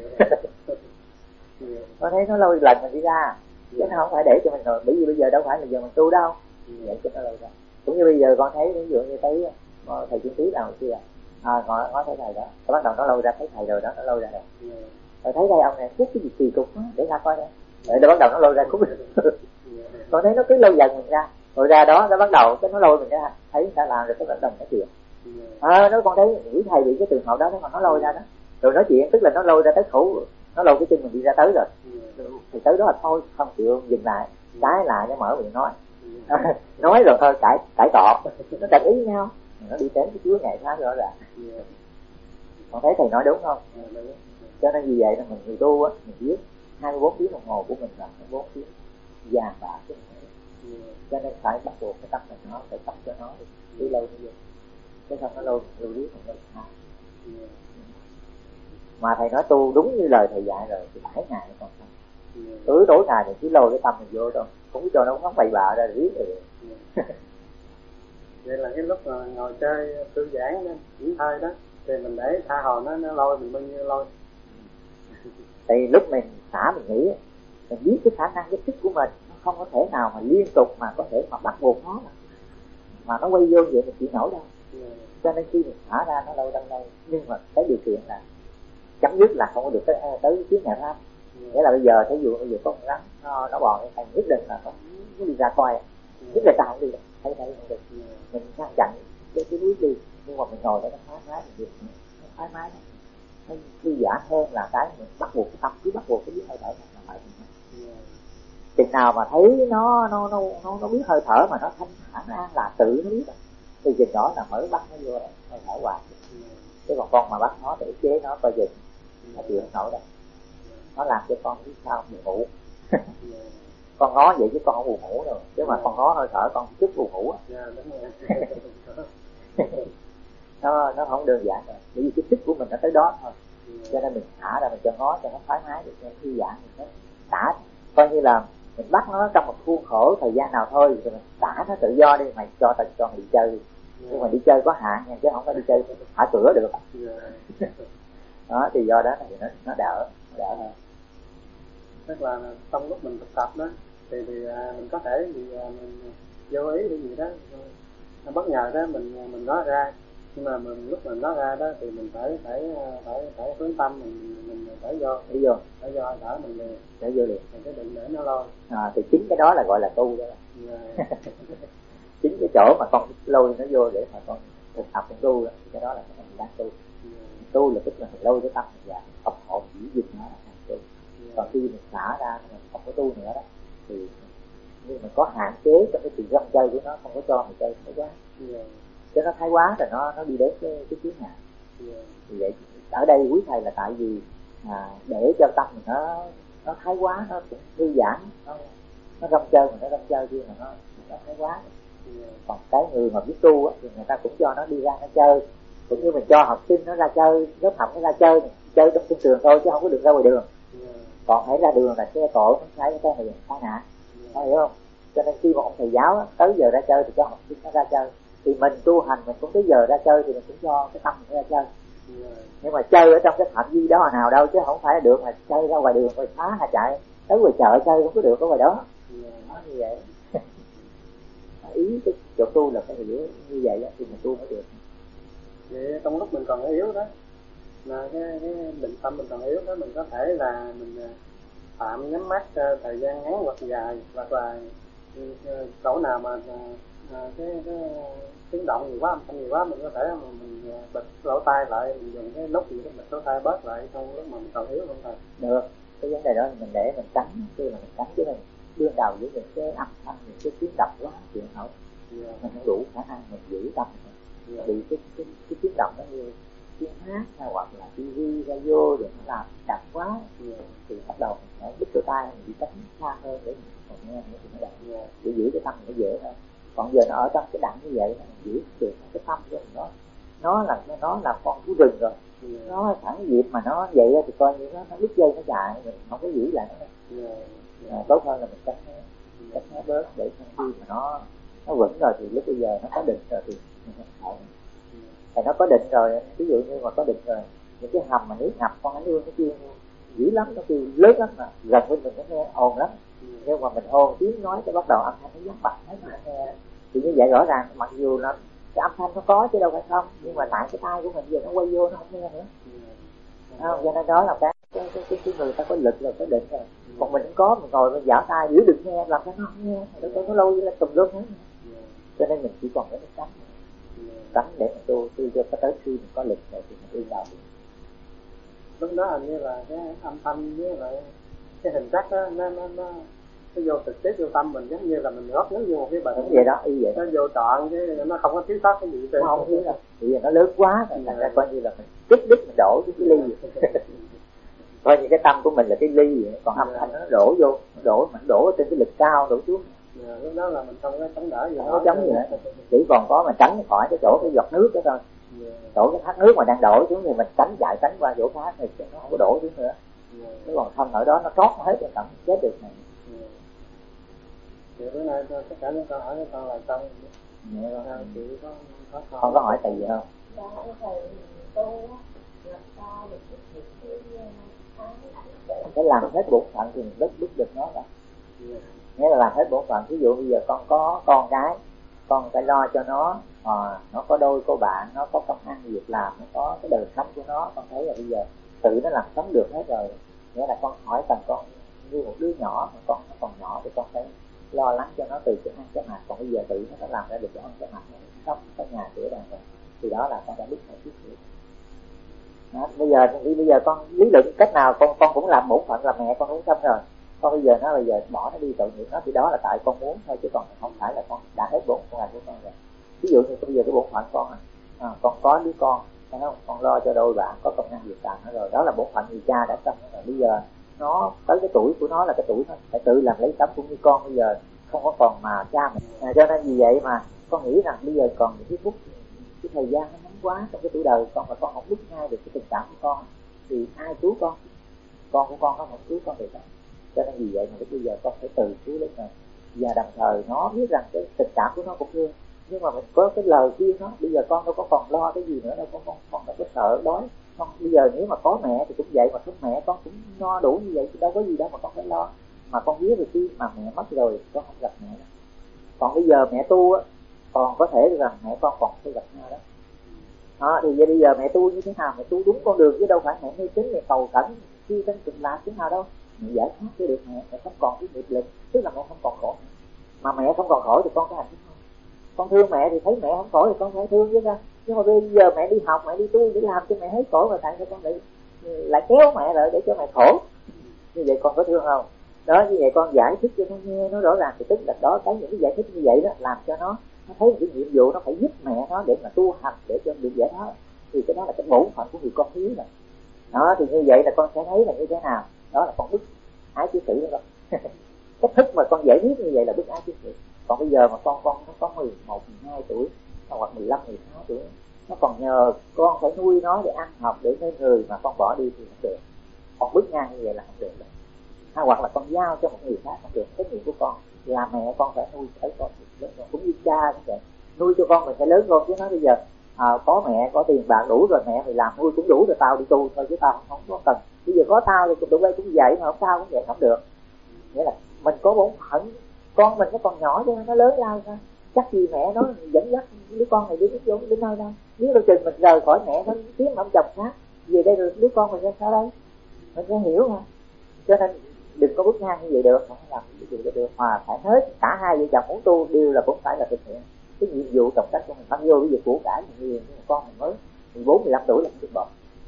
Con thấy nó lâu lần mình đi ra, chứ nó không phải để cho mình rồi, bởi vì bây giờ đâu phải là giờ mình tu đâu, vậy cho nó lâu ra. Cũng như bây giờ con thấy ví dụ như thấy thầy chuyên tí nào kia à, ngồi ngó thấy thầy đó, rồi bắt đầu nó lâu ra thấy thầy rồi đó, nó lâu ra rồi, rồi thấy đây ông này phút cái gì kỳ cục đó, để ra coi đây, rồi nó bắt đầu nó lâu ra cũng con thấy nó cứ lâu dần mình ra, rồi ra đó nó bắt đầu cái nó lâu mình ra, thấy người ta làm rồi cái bắt đầu nói chuyện. À, nó con thấy nghĩ thầy bị cái trường hợp đó nó còn nó lôi ra đó, rồi nói chuyện tức là nó lôi ra tới khổ, nó lôi cái chân mình đi ra tới rồi, thì tới đó là thôi không chịu dừng lại, trái lại nó mở miệng nói, nói rồi thôi cãi cãi cọ, nó đồng ý nhau, nó đi đến cái chúa ngày khác rõ ràng. Con thấy thầy nói đúng không? Cho nên vì vậy là mình người tu á, mình biết hai mươi bốn tiếng đồng hồ của mình là hai mươi bốn tiếng vàng bạc chứ. Cho nên phải bắt buộc cái tâm mình nó phải tập cho nó đi lâu như vậy, chứ không nó lâu lâu biết không lâu sao. Mà thầy nói tu đúng như lời thầy dạy rồi thì bảy ngày nó còn xong. Cứ tối ngày thì cứ lôi cái tâm mình vô thôi, cũng cho nó không bậy bạ ra riết rồi. Vậy là cái lúc mà ngồi chơi thư giãn nghỉ hơi đó thì mình để tha hồ nó nó lôi mình bao nhiêu lôi. Thì lúc mình xả mình nghĩ mình biết cái khả năng cái sức của mình nó không có thể nào mà liên tục mà có thể mà bắt buộc nó mà nó quay vô vậy mình chịu nổi đâu. Yeah. Cho nên khi mình xả ra nó lâu đâu lâu, nhưng mà cái điều kiện là chấm dứt là không có được tới tới tiếng nhà pháp. Nghĩa là bây giờ thí dụ bây giờ con rắn nó nó bò cái nhất định là nó nó đi ra coi, nhất là ta không đi được, thấy thấy không được, mình ngăn chặn cái cái núi đi, nhưng mà mình ngồi đó nó thoải mái, mình nó thoải mái, nó thư giãn hơn là cái mình bắt buộc cái tâm cứ bắt buộc cái biết hơi thở là phải. Chừng nào mà thấy nó nó nó nó nó biết hơi thở mà nó thanh thản an là tự nó biết, thì chừng đó là mới bắt nó vô hơi thở hoài. Chứ còn con mà bắt nó để chế nó coi chừng nó chịu không nổi đâu, nó làm cho con biết sao buồn ngủ. Con ngó vậy chứ con không buồn ngủ đâu, chứ mà con ngó hơi thở con chút buồn ngủ á. nó nó không đơn giản rồi, bởi vì cái sức của mình nó tới đó thôi, cho nên mình thả ra mình cho ngó cho nó thoải mái, để cho nó thư giãn, mình thả coi như là mình bắt nó trong một khuôn khổ thời gian nào thôi, rồi mình thả nó tự do đi, mày cho tao cho mày đi chơi, nhưng mà đi chơi có hạn nha, chứ không có đi chơi thả cửa được. Đó thì do đó thì nó nó đỡ đỡ hơn. Tức là trong lúc mình thực tập đó thì thì mình có thể thì mình vô ý cái gì đó bất ngờ đó mình mình nói ra, nhưng mà mình lúc mình nói ra đó thì mình phải phải phải phải hướng tâm mình mình phải vô đi vô phải vô thở mình liền để vô liền, mình cái đừng để nó lôi. À, thì chính cái đó là gọi là tu đó. Yeah. Chính cái chỗ mà con lôi nó vô để mà con thực tập con tu đó, cái đó là cái mình đang tu. Yeah. Tu là tức là mình lôi cái tâm mình vào tập hộ chỉ dừng nó là thành tu. Yeah. Còn khi mình xả ra mình không có tu nữa đó thì nhưng mà có hạn chế trong cái sự rong chơi của nó, không có cho mình chơi thái quá. Yeah. Cho nó thái quá rồi nó nó đi đến cái cái chướng ngại. Yeah. Thì vậy ở đây quý thầy là tại vì à, để cho tâm mình nó nó thái quá, nó cũng thư giãn, nó nó rong chơi mà nó rong chơi kia mà nó nó thái quá. Yeah. Còn cái người mà biết tu á thì người ta cũng cho nó đi ra nó chơi, cũng như mình cho học sinh nó ra chơi, lớp học nó ra chơi chơi trong sân trường thôi chứ không có được ra ngoài đường. Yeah. Còn hãy ra đường là xe cộ nó thấy cái này tai nạn. Yeah. Hiểu không? Cho nên khi mà ông thầy giáo á, tới giờ ra chơi thì cho học sinh nó ra chơi, thì mình tu hành mình cũng tới giờ ra chơi thì mình cũng cho cái tâm mình ra chơi. Yeah. Nhưng mà chơi ở trong cái phạm vi đó nào đâu, chứ không phải là được mà chơi ra ngoài đường rồi phá hay chạy tới ngoài chợ chơi không có được ở ngoài đó. Yeah. Nó như vậy. Ý cái chỗ tu là phải hiểu như vậy đó, thì mình tu mới được. Vậy trong lúc mình còn yếu đó, là cái, cái định tâm mình còn yếu đó, mình có thể là mình tạm nhắm mắt thời gian ngắn hoặc dài, hoặc là chỗ nào mà à, cái, cái tiếng động nhiều quá, âm thanh nhiều quá, mình có thể mà mình bịt lỗ tai lại, mình dùng cái nút gì đó bịt lỗ tai bớt lại trong lúc mà mình còn yếu không thầy? Được, cái vấn đề đó mình để mình tránh, khi mà mình tránh chứ mình đương đầu với những cái âm thanh, những cái tiếng động quá chuyện không, yeah. Mình không đủ khả năng mình giữ tâm, yeah. Vì cái cái cái tiếng động nó như tiếng hát hay hoặc là tivi, radio để nó làm đặc quá, yeah. Thì bắt đầu mình phải bứt lỗ tai, mình đi tránh xa hơn để mình còn nghe nữa thì nó đẹp, yeah. Để giữ cái tâm nó dễ hơn. Còn giờ nó ở trong cái đẳng như vậy mình giữ được cái tâm của mình, nó nó là nó là con thú rừng rồi, yeah. Nó sẵn dịp mà nó vậy thì coi như nó nó đứt dây nó chạy, mình không có giữ lại nó, yeah. Yeah. À, tốt hơn là mình tránh tránh nó bớt để khi mà nó nó vững rồi thì lúc bây giờ nó có định rồi thì mình không phải. Thì nó có định rồi, ví dụ như mà có định rồi những cái hầm mà nước ngập con ánh ương nó kêu dữ lắm, nó kêu lớn lắm mà gần bên mình nó nghe ồn lắm, nhưng mà mình hôn tiếng nói cái bắt đầu âm thanh nó vắng bặt hết mà nghe, thì như vậy rõ ràng mặc dù nó cái âm thanh nó có chứ đâu phải không, nhưng mà tại cái tai của mình giờ nó quay vô nó không nghe nữa, không? Cho nên đó là cái cái cái, cái, cái người ta có lực rồi, có định rồi, còn mình không có, mình ngồi mình giả tai giữ được nghe làm sao nó không nghe, nó nó lâu như là tùm lum hết, cho nên mình chỉ còn cái tránh tránh để mình tu tu cho tới khi mình có lực rồi thì mình đi vào. Lúc đó hình như là cái âm thanh với lại cái hình sắc đó nó nó nó nó vô trực tiếp vô tâm mình, giống như là mình rót nước vô một cái bệnh. Đúng vậy đó, y vậy. Nó vô trọn cái nó không có thiếu sót cái gì hết. Không thiếu đâu. Vì giờ nó lớn quá rồi, thành ra coi như là mình chút đứt mình đổ cái ly vậy. Coi như cái tâm của mình là cái ly vậy, còn âm thanh nó đổ vô, nó đổ mình đổ trên cái lực cao đổ xuống. Yeah, lúc đó là mình không có chống đỡ gì, không có chống gì hết, chỉ còn có mình tránh khỏi cái chỗ cái giọt nước đó thôi. Yeah. Chỗ cái thác nước mà đang đổ xuống thì mình tránh chạy tránh qua chỗ khác thì nó không có đổ xuống nữa. Yeah. Cái còn không ở đó nó trót hết rồi tầm chết được này. Yeah. Thì bữa nay tất cả những câu hỏi của con là xong. Yeah. Sao chị có có con không có hỏi thầy gì không? Dạ thầy tôi làm sao được cái cái làm hết bổn phận thì mình rất biết được nó đó. Yeah. Nghĩa là làm hết bổn phận. Ví dụ bây giờ con có con cái, con phải lo cho nó, à, nó có đôi có bạn, nó có công ăn việc làm, nó có cái đời sống của nó. Con thấy là bây giờ tự nó làm sống được hết rồi. Nghĩa là con hỏi cần con như một đứa nhỏ mà con nó còn nhỏ thì con phải lo lo lắng cho nó từ cái ăn cái mặt, còn bây giờ tự nó làm ra được cái ăn cái mặt, nó có nhà cửa đàng hoàng, thì đó là con đã biết phải biết hiểu. Đó, bây giờ bây giờ con lý luận cách nào con con cũng làm bổn phận là mẹ con cũng xong rồi, con bây giờ nó bây giờ bỏ nó đi tội nghiệp nó, thì đó là tại con muốn thôi, chứ còn không phải là con đã hết bổn phận của con rồi. Ví dụ như bây giờ cái bổn phận con à, con có đứa con, phải không? Con lo cho đôi bạn có công ăn việc làm nó rồi, đó là bổn phận người cha đã xong rồi. Bây giờ nó tới cái tuổi của nó là cái tuổi nó phải tự làm lấy tấm, cũng như con bây giờ không có còn mà cha mẹ, à, cho nên vì vậy mà con nghĩ rằng bây giờ còn những cái phút, cái thời gian nó ngắn quá trong cái tuổi đời con, mà con không biết ngay được cái tình cảm của con thì ai cứu con? Con của con nó không cứu con được đâu. Cho nên vì vậy mà bây giờ con phải tự cứu lấy mình, và đồng thời nó biết rằng cái tình cảm của nó cũng thương, nhưng mà mình có cái lời khuyên nó. Bây giờ con đâu có còn lo cái gì nữa đâu, con con con đâu có sợ đói. Con bây giờ nếu mà có mẹ thì cũng vậy, mà không mẹ con cũng no đủ như vậy, chứ đâu có gì đâu mà con phải lo. Mà con biết được khi mà mẹ mất rồi con không gặp mẹ đó. Còn bây giờ mẹ tu á, còn có thể rằng mẹ con còn phải gặp nhau đó. Đó, thì bây giờ mẹ tu như thế nào? Mẹ tu đúng con đường, chứ đâu phải mẹ mê tín, mẹ cầu khẩn khi thân tình lạc thế nào đâu. Mẹ giải thoát cho được mẹ, mẹ không còn cái nghiệp lực, tức là mẹ không còn khổ. Mà mẹ không còn khổ thì con có hạnh phúc không? Con thương mẹ thì thấy mẹ không khổ thì con phải thương chứ ra. Nhưng mà bây giờ mẹ đi học, mẹ đi tu để làm cho mẹ hết khổ, mà tại sao con lại lại kéo mẹ lại để cho mẹ khổ? Như vậy con có thương không? Đó, như vậy con giải thích cho nó nghe nó rõ ràng, thì tức là đó, cái những cái giải thích như vậy đó làm cho nó nó thấy cái nhiệm vụ nó phải giúp mẹ nó để mà tu hành để cho được giải thoát, thì cái đó là cái bổn phận của người con hiếu này. Đó, thì như vậy là con sẽ thấy là như thế nào, đó là con bức ái chí sự đó. Cách thức mà con giải quyết như vậy là bức ái chí sự. Còn bây giờ mà con con nó có mười một, mười hai tuổi hoặc mười lăm, mười sáu tuổi, nó còn nhờ con phải nuôi nó để ăn học để nên người, mà con bỏ đi thì không được. Con bước ngang như vậy là không được đâu. Hay hoặc là con giao cho một người khác không được. Trách nhiệm của con là mẹ con phải nuôi thấy con lớn, cũng như cha cũng vậy, nuôi cho con mình phải lớn con. Chứ nói bây giờ à, có mẹ có tiền bạc đủ rồi, mẹ mày làm nuôi cũng đủ rồi, tao đi tu thôi chứ tao không, không có cần. Bây giờ có tao thì tụi bay cũng vậy, mà không tao cũng vậy không được. Nghĩa là mình có bổn phận, con mình nó còn nhỏ cho nên nó lớn lao ra, chắc gì mẹ nó dẫn dắt đứa con này đi đến đến nơi đâu. Nếu đâu chừng mình rời khỏi mẹ nó kiếm ông chồng khác về đây rồi đứa con mình ra sao đây, mình sẽ hiểu mà. Cho nên đừng có bước ngang như vậy được, không làm như vậy được, mà phải hết cả hai vợ chồng muốn tu đều là cũng phải là thực hiện cái nhiệm vụ trọng trách của mình. Mặc dù bây giờ của cải mình nhiều, nhưng mà con mình mới mười bốn, mười lăm tuổi là mình được bỏ.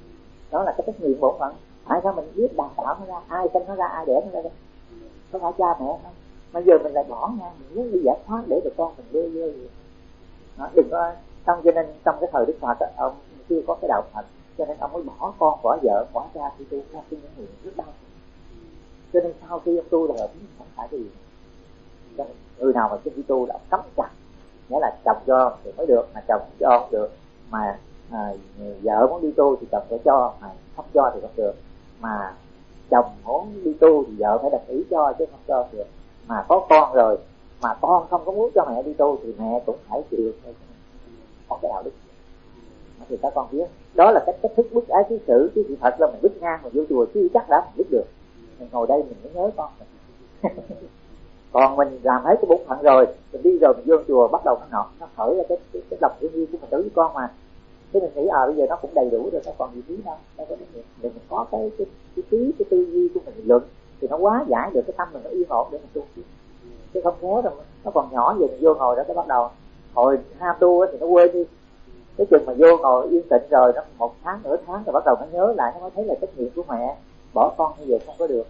Đó là cái trách nhiệm bổn phận. Tại sao mình biết đào tạo nó ra, ai sinh nó ra, ai đẻ nó ra đây? Có phải cha mẹ không? Bây giờ mình lại bỏ nha, mình muốn đi giải thoát để cho con mình đưa vô gì. Đó, đừng có xong. Cho nên trong cái thời Đức Phật ông chưa có cái đạo Phật, cho nên ông mới bỏ con, bỏ vợ, bỏ cha đi tu ra cái những người rất đau. Cho nên sau khi ông tu là không phải cái gì. Người nào mà chưa đi tu là ông cấm chặt, nghĩa là chồng cho thì mới được, mà chồng cho không được, mà à, vợ muốn đi tu thì chồng phải cho, mà không cho thì không được. Mà chồng muốn đi tu thì vợ phải đồng ý cho chứ không cho được. Mà có con rồi mà con không có muốn cho mẹ đi tu thì mẹ cũng phải chịu thôi. Có cái đạo đức thì các con biết đó là cách cách thức bức ái chí sự, chứ sự thật là mình bức ngang mà vô chùa chứ chắc đã mình biết được. Mình ngồi đây mình mới nhớ con mình. Còn mình làm hết cái bổn phận rồi, mình đi rồi mình vô chùa bắt đầu nó nọ, nó khởi ra cái cái, cái lòng thương yêu của mình đối với con mà. Thế mình nghĩ à bây giờ nó cũng đầy đủ rồi, nó còn gì phí đâu. Đâu có mình, mình có cái cái cái trí, cái tư duy của mình luận thì nó quá giải được cái tâm mình, nó yên ổn để mình tu. Chứ không nhớ rồi nó còn nhỏ giờ mình vô ngồi đó cái bắt đầu hồi ham tu thì nó quên đi. Cái chừng mà vô ngồi yên tĩnh rồi nó một tháng nửa tháng rồi bắt đầu nó nhớ lại, nó mới thấy là trách nhiệm của mẹ, bỏ con như vậy không có được.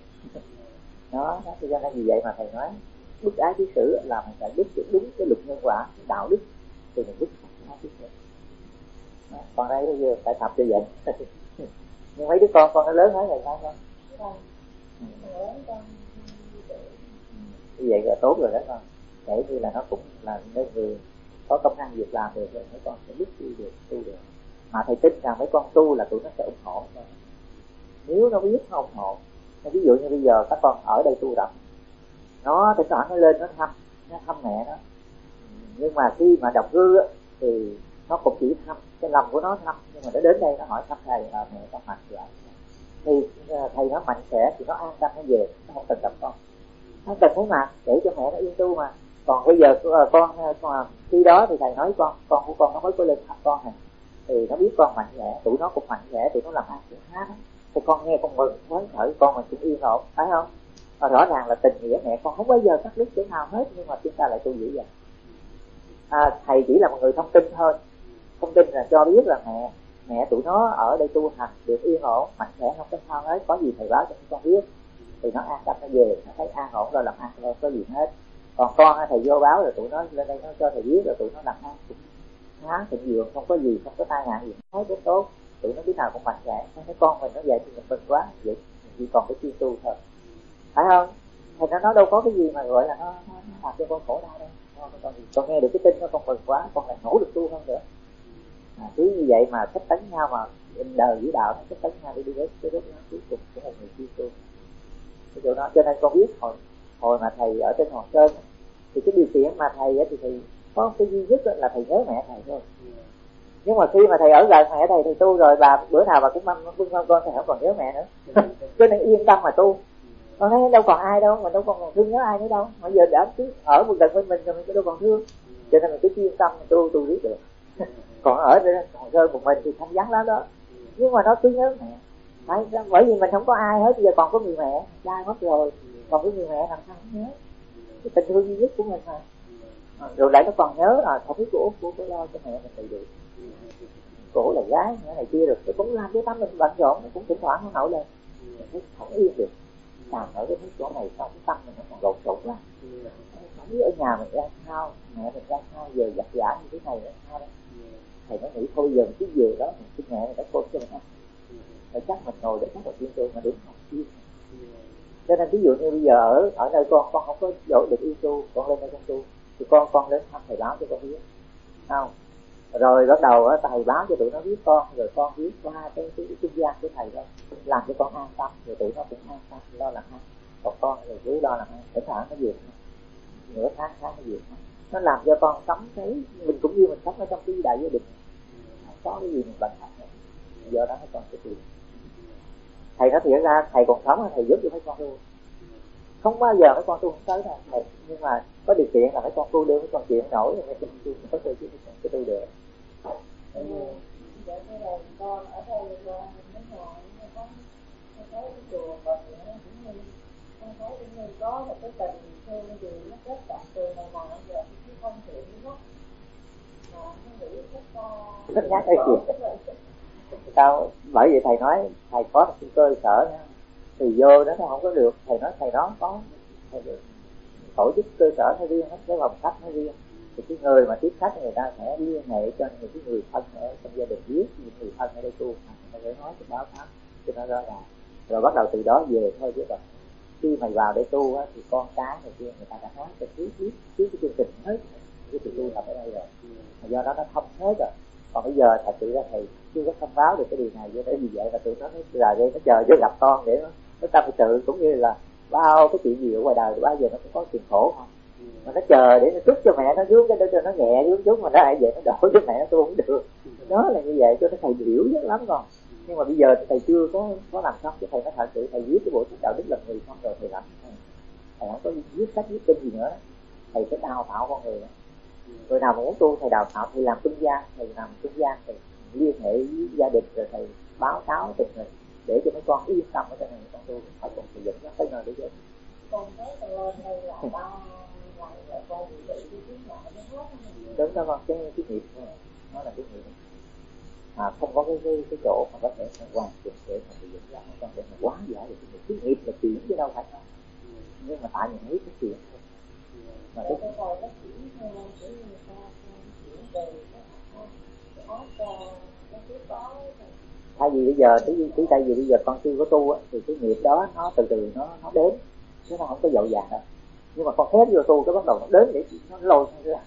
Đó, đó thì ra là vì vậy mà thầy nói bức ái chí sự là mình phải biết đúng cái luật nhân quả, đạo đức thì mình bức ái chí sự. Còn đây bây giờ phải tập cho vậy. Nhưng mấy đứa con con nó lớn hết rồi sao con? Như vậy là tốt rồi đó con. Để như là nó cũng là nơi người có công ăn việc làm được rồi mấy con sẽ biết tu được, tu được. Mà thầy tin rằng mấy con tu là tụi nó sẽ ủng hộ. Nếu nó biết nó ủng hộ. Ví dụ như bây giờ các con ở đây tu tập, nó thỉnh thoảng nó lên nó thăm, nó thăm mẹ nó. Nhưng mà khi mà đồng cư thì nó cũng chỉ thăm, cái lòng của nó thăm, nhưng mà nó đến đây nó hỏi thăm thầy là mẹ con mạnh vậy. Thì thầy nó mạnh khỏe thì nó an tâm nó về, nó không cần gặp con. Nó cần thấy mặt để cho mẹ nó yên tu mà. Còn bây giờ con, con khi đó thì thầy nói con, con của con nó mới có lên thăm con này, thì nó biết con mạnh mẽ, tụi nó cũng mạnh mẽ, tụi nó làm ăn cũng khá. Thì con nghe con mừng phấn khởi, con mình cũng yên ổn, phải không? rõ ràng là tình nghĩa mẹ con không bao giờ cắt đứt chỗ nào hết, nhưng mà chúng ta lại tu dữ vậy. À, thầy chỉ là một người thông tin thôi, thông tin là cho biết là mẹ mẹ tụi nó ở đây tu hành được yên ổn, mạnh khỏe, không có sao hết, có gì thầy báo cho con biết thì nó an tâm, nó về nó thấy an ổn rồi làm ăn thôi, có gì hết. Còn con thầy vô báo rồi tụi nó lên đây nó cho thầy biết rồi tụi nó làm ăn cũng khá thịnh vượng, không có gì, không có tai nạn gì, thấy rất tốt, tụi nó biết nào cũng mạnh khỏe. Thấy con mình nó vậy thì mình mừng quá, vậy chỉ còn cái chuyên tu thôi, phải không? Thầy nó nói đâu có cái gì mà gọi là nó, nó, nó làm cho con khổ đau đâu. Con, con nghe được cái tin nó con mừng quá, con lại nỗ lực tu hơn nữa. À, cứ như vậy mà thích tấn nhau mà đời giữ đạo nó thích tấn nhau đi đi đến cái lúc nó cuối cùng cũng là người chuyên tu. Cái chỗ đó cho nên con biết hồi hồi mà thầy ở trên Hoàng Sơn thì cái điều kiện mà thầy ấy, thì thầy có cái duy nhất là thầy nhớ mẹ thầy thôi. Nhưng mà khi mà thầy ở gần mẹ thầy thì tu rồi, bà bữa nào bà cũng mâm bưng mâm con, thầy không còn nhớ mẹ nữa. Cho nên yên tâm mà tu. Con thấy đâu còn ai đâu, mà đâu còn thương nhớ ai nữa đâu. Bây giờ đã cứ ở một gần bên mình rồi mình đâu còn thương. Cho nên mình cứ yên tâm mình tu tu biết được. Còn ở đây còn rơi một mình thì không vắng lắm đó. Nhưng mà nó cứ nhớ mẹ. Đấy, bởi vì mình không có ai hết, bây giờ còn có người mẹ, cha mất rồi, còn có người mẹ làm sao không nhớ. Cái tình thương duy nhất của mình mà. À, rồi lại nó còn nhớ là không biết của của của lo cho mẹ mình đầy đủ. Cổ là gái nữa này kia, rồi nó cũng làm cái tâm mình bận rộn, nó cũng thỉnh thoảng nó nổi lên, mình không yên được. Làm ở cái chỗ này xong cái tâm mình nó còn lộn xộn quá. Không biết ở nhà mình ra sao, mẹ mình ra sao, giờ giặt giả như thế này là sao đó. Thầy nó nghĩ thôi giờ mình cứ về đó mình xin mẹ mình đã côn cho mình ăn. Rồi chắc mình ngồi để chắc là chuyên tu mà đúng học chuyên. Cho nên ví dụ như bây giờ ở ở nơi con con không có dỗ được yên tu, con lên đây con tu thì con con đến thăm thầy báo cho con biết, không? Rồi bắt đầu á thầy báo cho tụi nó biết con, rồi con biết qua cái cái cái gian của thầy đó, làm cho con an tâm, rồi tụi nó cũng an tâm lo làm ăn. Còn con rồi cứ lo làm ăn, thỉnh thoảng nó việc nửa tháng tháng nó việc, nó làm cho con sống thấy mình cũng như mình sống ở trong cái đại gia đình, không có cái gì mình bận tâm nữa. Do đó nó còn cái chuyện thầy nói thiệt ra thầy còn sống thầy giúp cho mấy con tu, không bao giờ mấy con tu không tới đâu thầy, nhưng mà có điều kiện là mấy con tu đưa mấy con chuyện nổi rồi mấy con tu có tu chứ cái tu được. Dạ cái này con ở đây con mấy ngày nó có nó thấy cái chùa Phật nó cũng như con thấy cũng như có một cái tình thương gì nó kết chặt từ ngày nào giờ chứ không thiện nó mà nó nghĩ rất là Rất nhát cái chuyện. Sao bởi vì thầy nói thầy có một cái cơ sở nha, thì vô đó nó không có được, thầy nói thầy đó có thầy được tổ chức cơ sở nó riêng hết, cái vòng khách nó riêng, thì cái người mà tiếp khách người ta sẽ liên hệ cho những cái người thân ở trong gia đình biết, những người thân ở đây tu người ta phải nói cho báo cáo cho nó rõ ràng, rồi bắt đầu từ đó về thôi. Chứ còn khi mày vào để tu á thì con cái này kia người ta đã nói cho trước biết trước cái chương trình hết cái sự tu tập ở đây rồi, do đó nó thông hết rồi. Còn bây giờ thật sự ra thầy chưa có thông báo được cái điều này, cho nên vì vậy mà tụi nó là đây nó chờ cho gặp con để nó nó tâm sự, cũng như là bao cái chuyện gì ở ngoài đời bao giờ nó cũng có chuyện khổ không, mà nó chờ để nó trút cho mẹ nó xuống cái để cho nó nhẹ xuống chút, mà nó lại vậy nó đổ cho mẹ nó tu không được. Đó là như vậy cho nó thầy hiểu rất lắm rồi. Nhưng mà bây giờ thầy chưa có có làm xong, chứ thầy nói thật sự thầy viết cái bộ sách đạo đức làm người xong rồi thầy làm thầy không có viết sách viết kinh gì nữa, thầy sẽ đào tạo con người đó. Người nào mà muốn tu thầy đào tạo, thầy làm trung gian, thầy làm trung gian, thầy liên hệ với gia đình rồi thầy báo cáo tình hình để cho mấy con yên tâm ở trên này con tu, phải còn thầy dẫn nó tới nơi để dẫn. con thấy con lên đây là ba ngày là con bị bị cái tiếng lại nó hết. Đúng đó con, cái cái nghiệp nó là cái nghiệp à, không có cái cái, cái chỗ mà có thể hoàn chỉnh để mà sử dụng ra trong để mà quá giải được cái nghiệp. Cái nghiệp là chuyện chứ đâu phải không, nhưng mà tại mình biết cái chuyện thôi. Mà cái cái coi nó chỉ theo cái người ta chuyển về cái áo cái cái có. Thay vì bây giờ cái cái thay vì bây giờ con chưa có tu á thì cái nghiệp đó nó từ từ nó nó đến chứ nó không có dội vàng đâu. Nhưng mà con khép vô tu cái bắt đầu nó đến để nó lôi ra.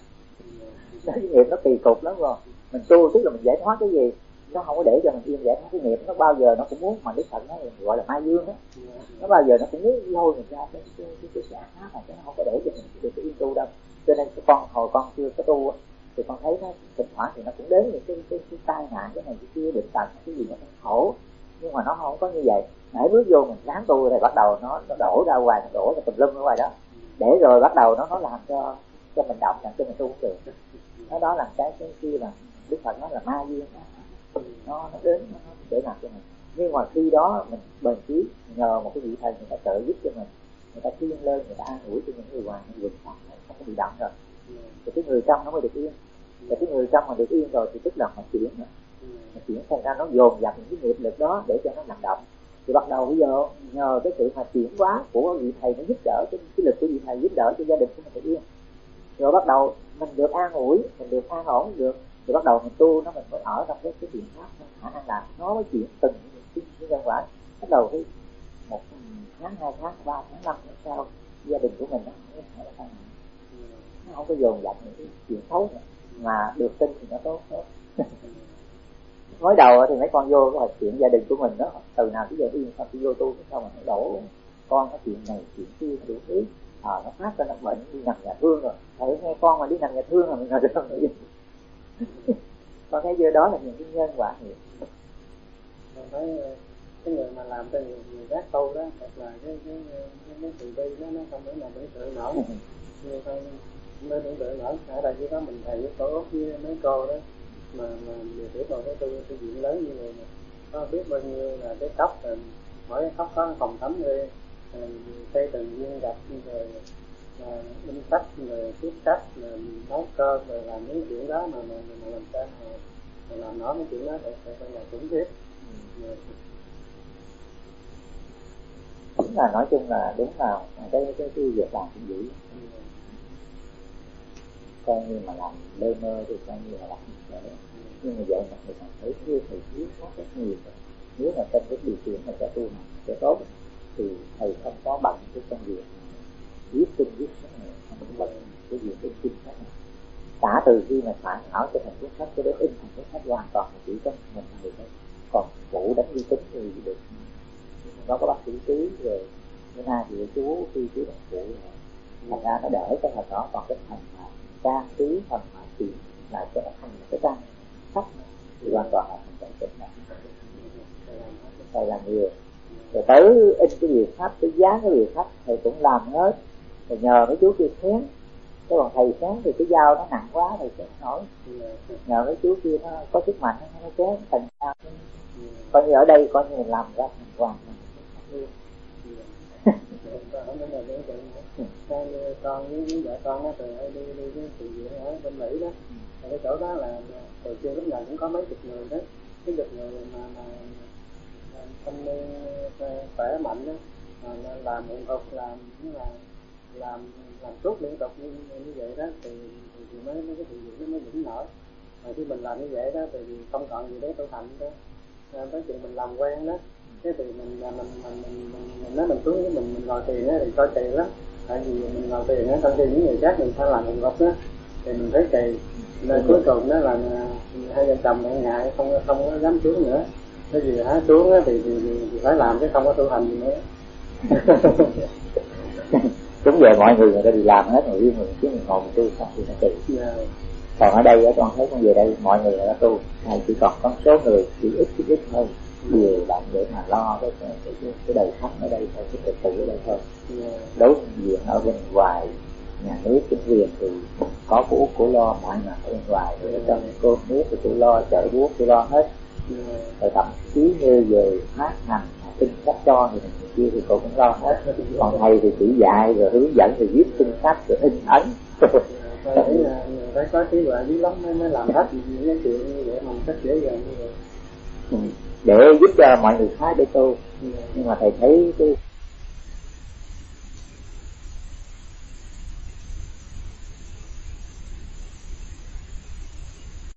Cái nghiệp nó kỳ cục lắm rồi. Mình tu tức là mình giải thoát cái gì, nó không có để cho mình yên giải thoát cái nghiệp, nó bao giờ nó cũng muốn, mà Đức Phật nó gọi là ma dương đó, nó bao giờ nó cũng muốn lôi mình ra cái cái cái cái ác pháp này, chứ nó không có để cho mình được cái yên tu đâu. Cho nên cái con hồi con chưa có tu thì con thấy nó thỉnh thoảng thì nó cũng đến những cái cái cái tai nạn cái này cái kia bệnh tật cái gì nó khổ, nhưng mà nó không có như vậy. Nãy bước vô mình dám tu rồi bắt đầu nó nó đổ ra ngoài, nó đổ ra tùm lum ở ngoài đó, để rồi bắt đầu nó nó làm cho cho mình động, làm cho mình tu không được. Nó đó là cái cái kia là Đức Phật nói là ma duyên đó. Nó nó đến nó để làm cho mình, nhưng mà khi đó mình bền chí nhờ một cái vị thầy người ta trợ giúp cho mình, người ta cứ lên lên, người ta an ủi cho những người ngoài những người trong không có bị động rồi, thì cái người trong nó mới được yên. Và cái người trong mà được yên rồi thì tức là họ chuyển rồi, họ chuyển thành ra nó dồn dập những cái nghiệp lực đó để cho nó hoạt động. Thì bắt đầu bây giờ nhờ cái sự mà chuyển hóa của vị thầy nó giúp đỡ, cái, cái lực của vị thầy giúp đỡ cho gia đình của mình được yên. Rồi bắt đầu mình được an ủi, mình được an ổn được, thì bắt đầu mình tu nó mình mới ở trong cái cái biện pháp khả năng làm nó mới chuyển từng những cái nhân quả. Bắt đầu cái một tháng, hai tháng, ba tháng, năm tháng sau gia đình của mình nó không, nó không có dồn dập những cái chuyện xấu nữa, mà được tin thì nó tốt hết. Mới đầu thì mấy con vô cái chuyện gia đình của mình đó, từ nào tới giờ yên sao tôi vô tu sao mà nó đổ con cái chuyện này chuyện kia đủ thứ, à, nó phát ra nó bệnh đi nằm nhà thương rồi, thầy nghe con mà đi nằm nhà thương rồi mình ngồi được không yên. Con thấy vô đó là những cái nhân quả nhiều. Con thấy cái người mà làm cho người, người gác tu đó, hoặc là cái cái cái, cái từ bi đó nó không thể nào tưởng tượng nổi, như con mới tưởng tượng nổi. Ở đây chỉ có mình thầy với cô Út với mấy cô đó mà mà điều tiếp vào cái tu cái chuyện lớn như vậy mà có biết bao nhiêu là cái cốc, rồi mỗi cái cốc có phòng tắm đi, xây từng viên gạch, rồi in sách, rồi viết sách, rồi nấu cơm, rồi làm những chuyện đó mà mà, mà làm sao mà, mà làm nói cái chuyện đó phải phải là khủng khiếp. Đúng là nói chung là đúng là cái cái cái việc làm cũng dữ, coi như mà làm lơ mơ thì coi như là làm dễ. Nhưng mà vậy mà người ta thấy thưa thầy thiếu nó rất nhiều. Nếu mà trong cái điều kiện mà sẽ tu học sẽ tốt thì thầy không có bằng cái công việc viết tin viết sách này, không có bằng cái việc in tin sách này. Cả từ khi mà soạn thảo cho thành cuốn sách cho đến in thành cuốn sách hoàn toàn là chỉ có một người thôi. Còn phụ đánh vi tính thì được nó có bác sĩ ký rồi bữa nay thì chú khi chú đọc phụ rồi thành ra nó đỡ cái phần đó. Còn cái phần mà trang trí phần mà chuyện lại cho nó thành một cái trang sách thì hoàn toàn là thành cái chuyện này thầy làm nhiều. Rồi tới in cái việc sách, cái dán cái việc sách thầy cũng làm hết. Rồi nhờ mấy chú kia xén, cái còn thầy xén thì cái dao nó nặng quá thầy xén nổi. Nhờ mấy chú kia nó có sức mạnh nó xén thành ra coi như ở đây coi như làm ra thành hoàn luôn. Con với vợ con nó từ đi đi cái sự việc ở bên Mỹ đó, cái chỗ đó là từ trước lúc nào cũng có mấy chục người đó, mấy chục người mà mà thanh niên khỏe mạnh đó, mà làm liên tục làm là làm làm suốt liên tục như, như vậy đó thì, thì, thì mới mấy cái sự việc nó mới vững nổi. Mà khi mình làm như vậy đó thì không còn gì để tu hành đó. Tới chuyện mình làm quen đó, cái thì mình mình mình mình mình, mình nói mình xuống cái mình mình ngồi thiền á thì coi kỳ lắm. Tại vì mình ngồi thiền á, trong khi những người khác mình phải làm một gốc đó thì mình thấy kỳ, nên cuối cùng đó là hai vợ chồng lại ngại không không có dám xuống nữa. Cái gì hả xuống á thì, thì, thì, thì phải làm chứ không có tu hành gì nữa. Đúng rồi, mọi người người ta đi làm hết rồi riêng mình chứ mình ngồi mình tu xong thì nó kỳ. Yeah. Còn ở đây con thấy con về đây mọi người đã tu, hay chỉ còn có số người chỉ ít ít ít thôi, nhiều bạn để mà lo cái cái, cái, cái đời sống ở đây thôi, cái trật tự ở đây thôi. Yeah. Đối diện ở bên ngoài nhà nước chính quyền thì có của của lo mọi mặt ở bên ngoài, rồi yeah. Trong cơm nước thì tôi lo, chợ búa tôi lo hết. Yeah. Rồi thậm chí như về phát hành tin sách cho thì mình kia thì cô cũng lo hết. Còn thầy thì chỉ dạy rồi hướng dẫn rồi viết tin sách rồi in ấn. Phải phải có trí huệ dữ lắm mới mới làm hết những cái chuyện như vậy mà cách dễ dàng như vậy. Để giúp cho mọi người khác để tu. Nhưng mà thầy thấy cái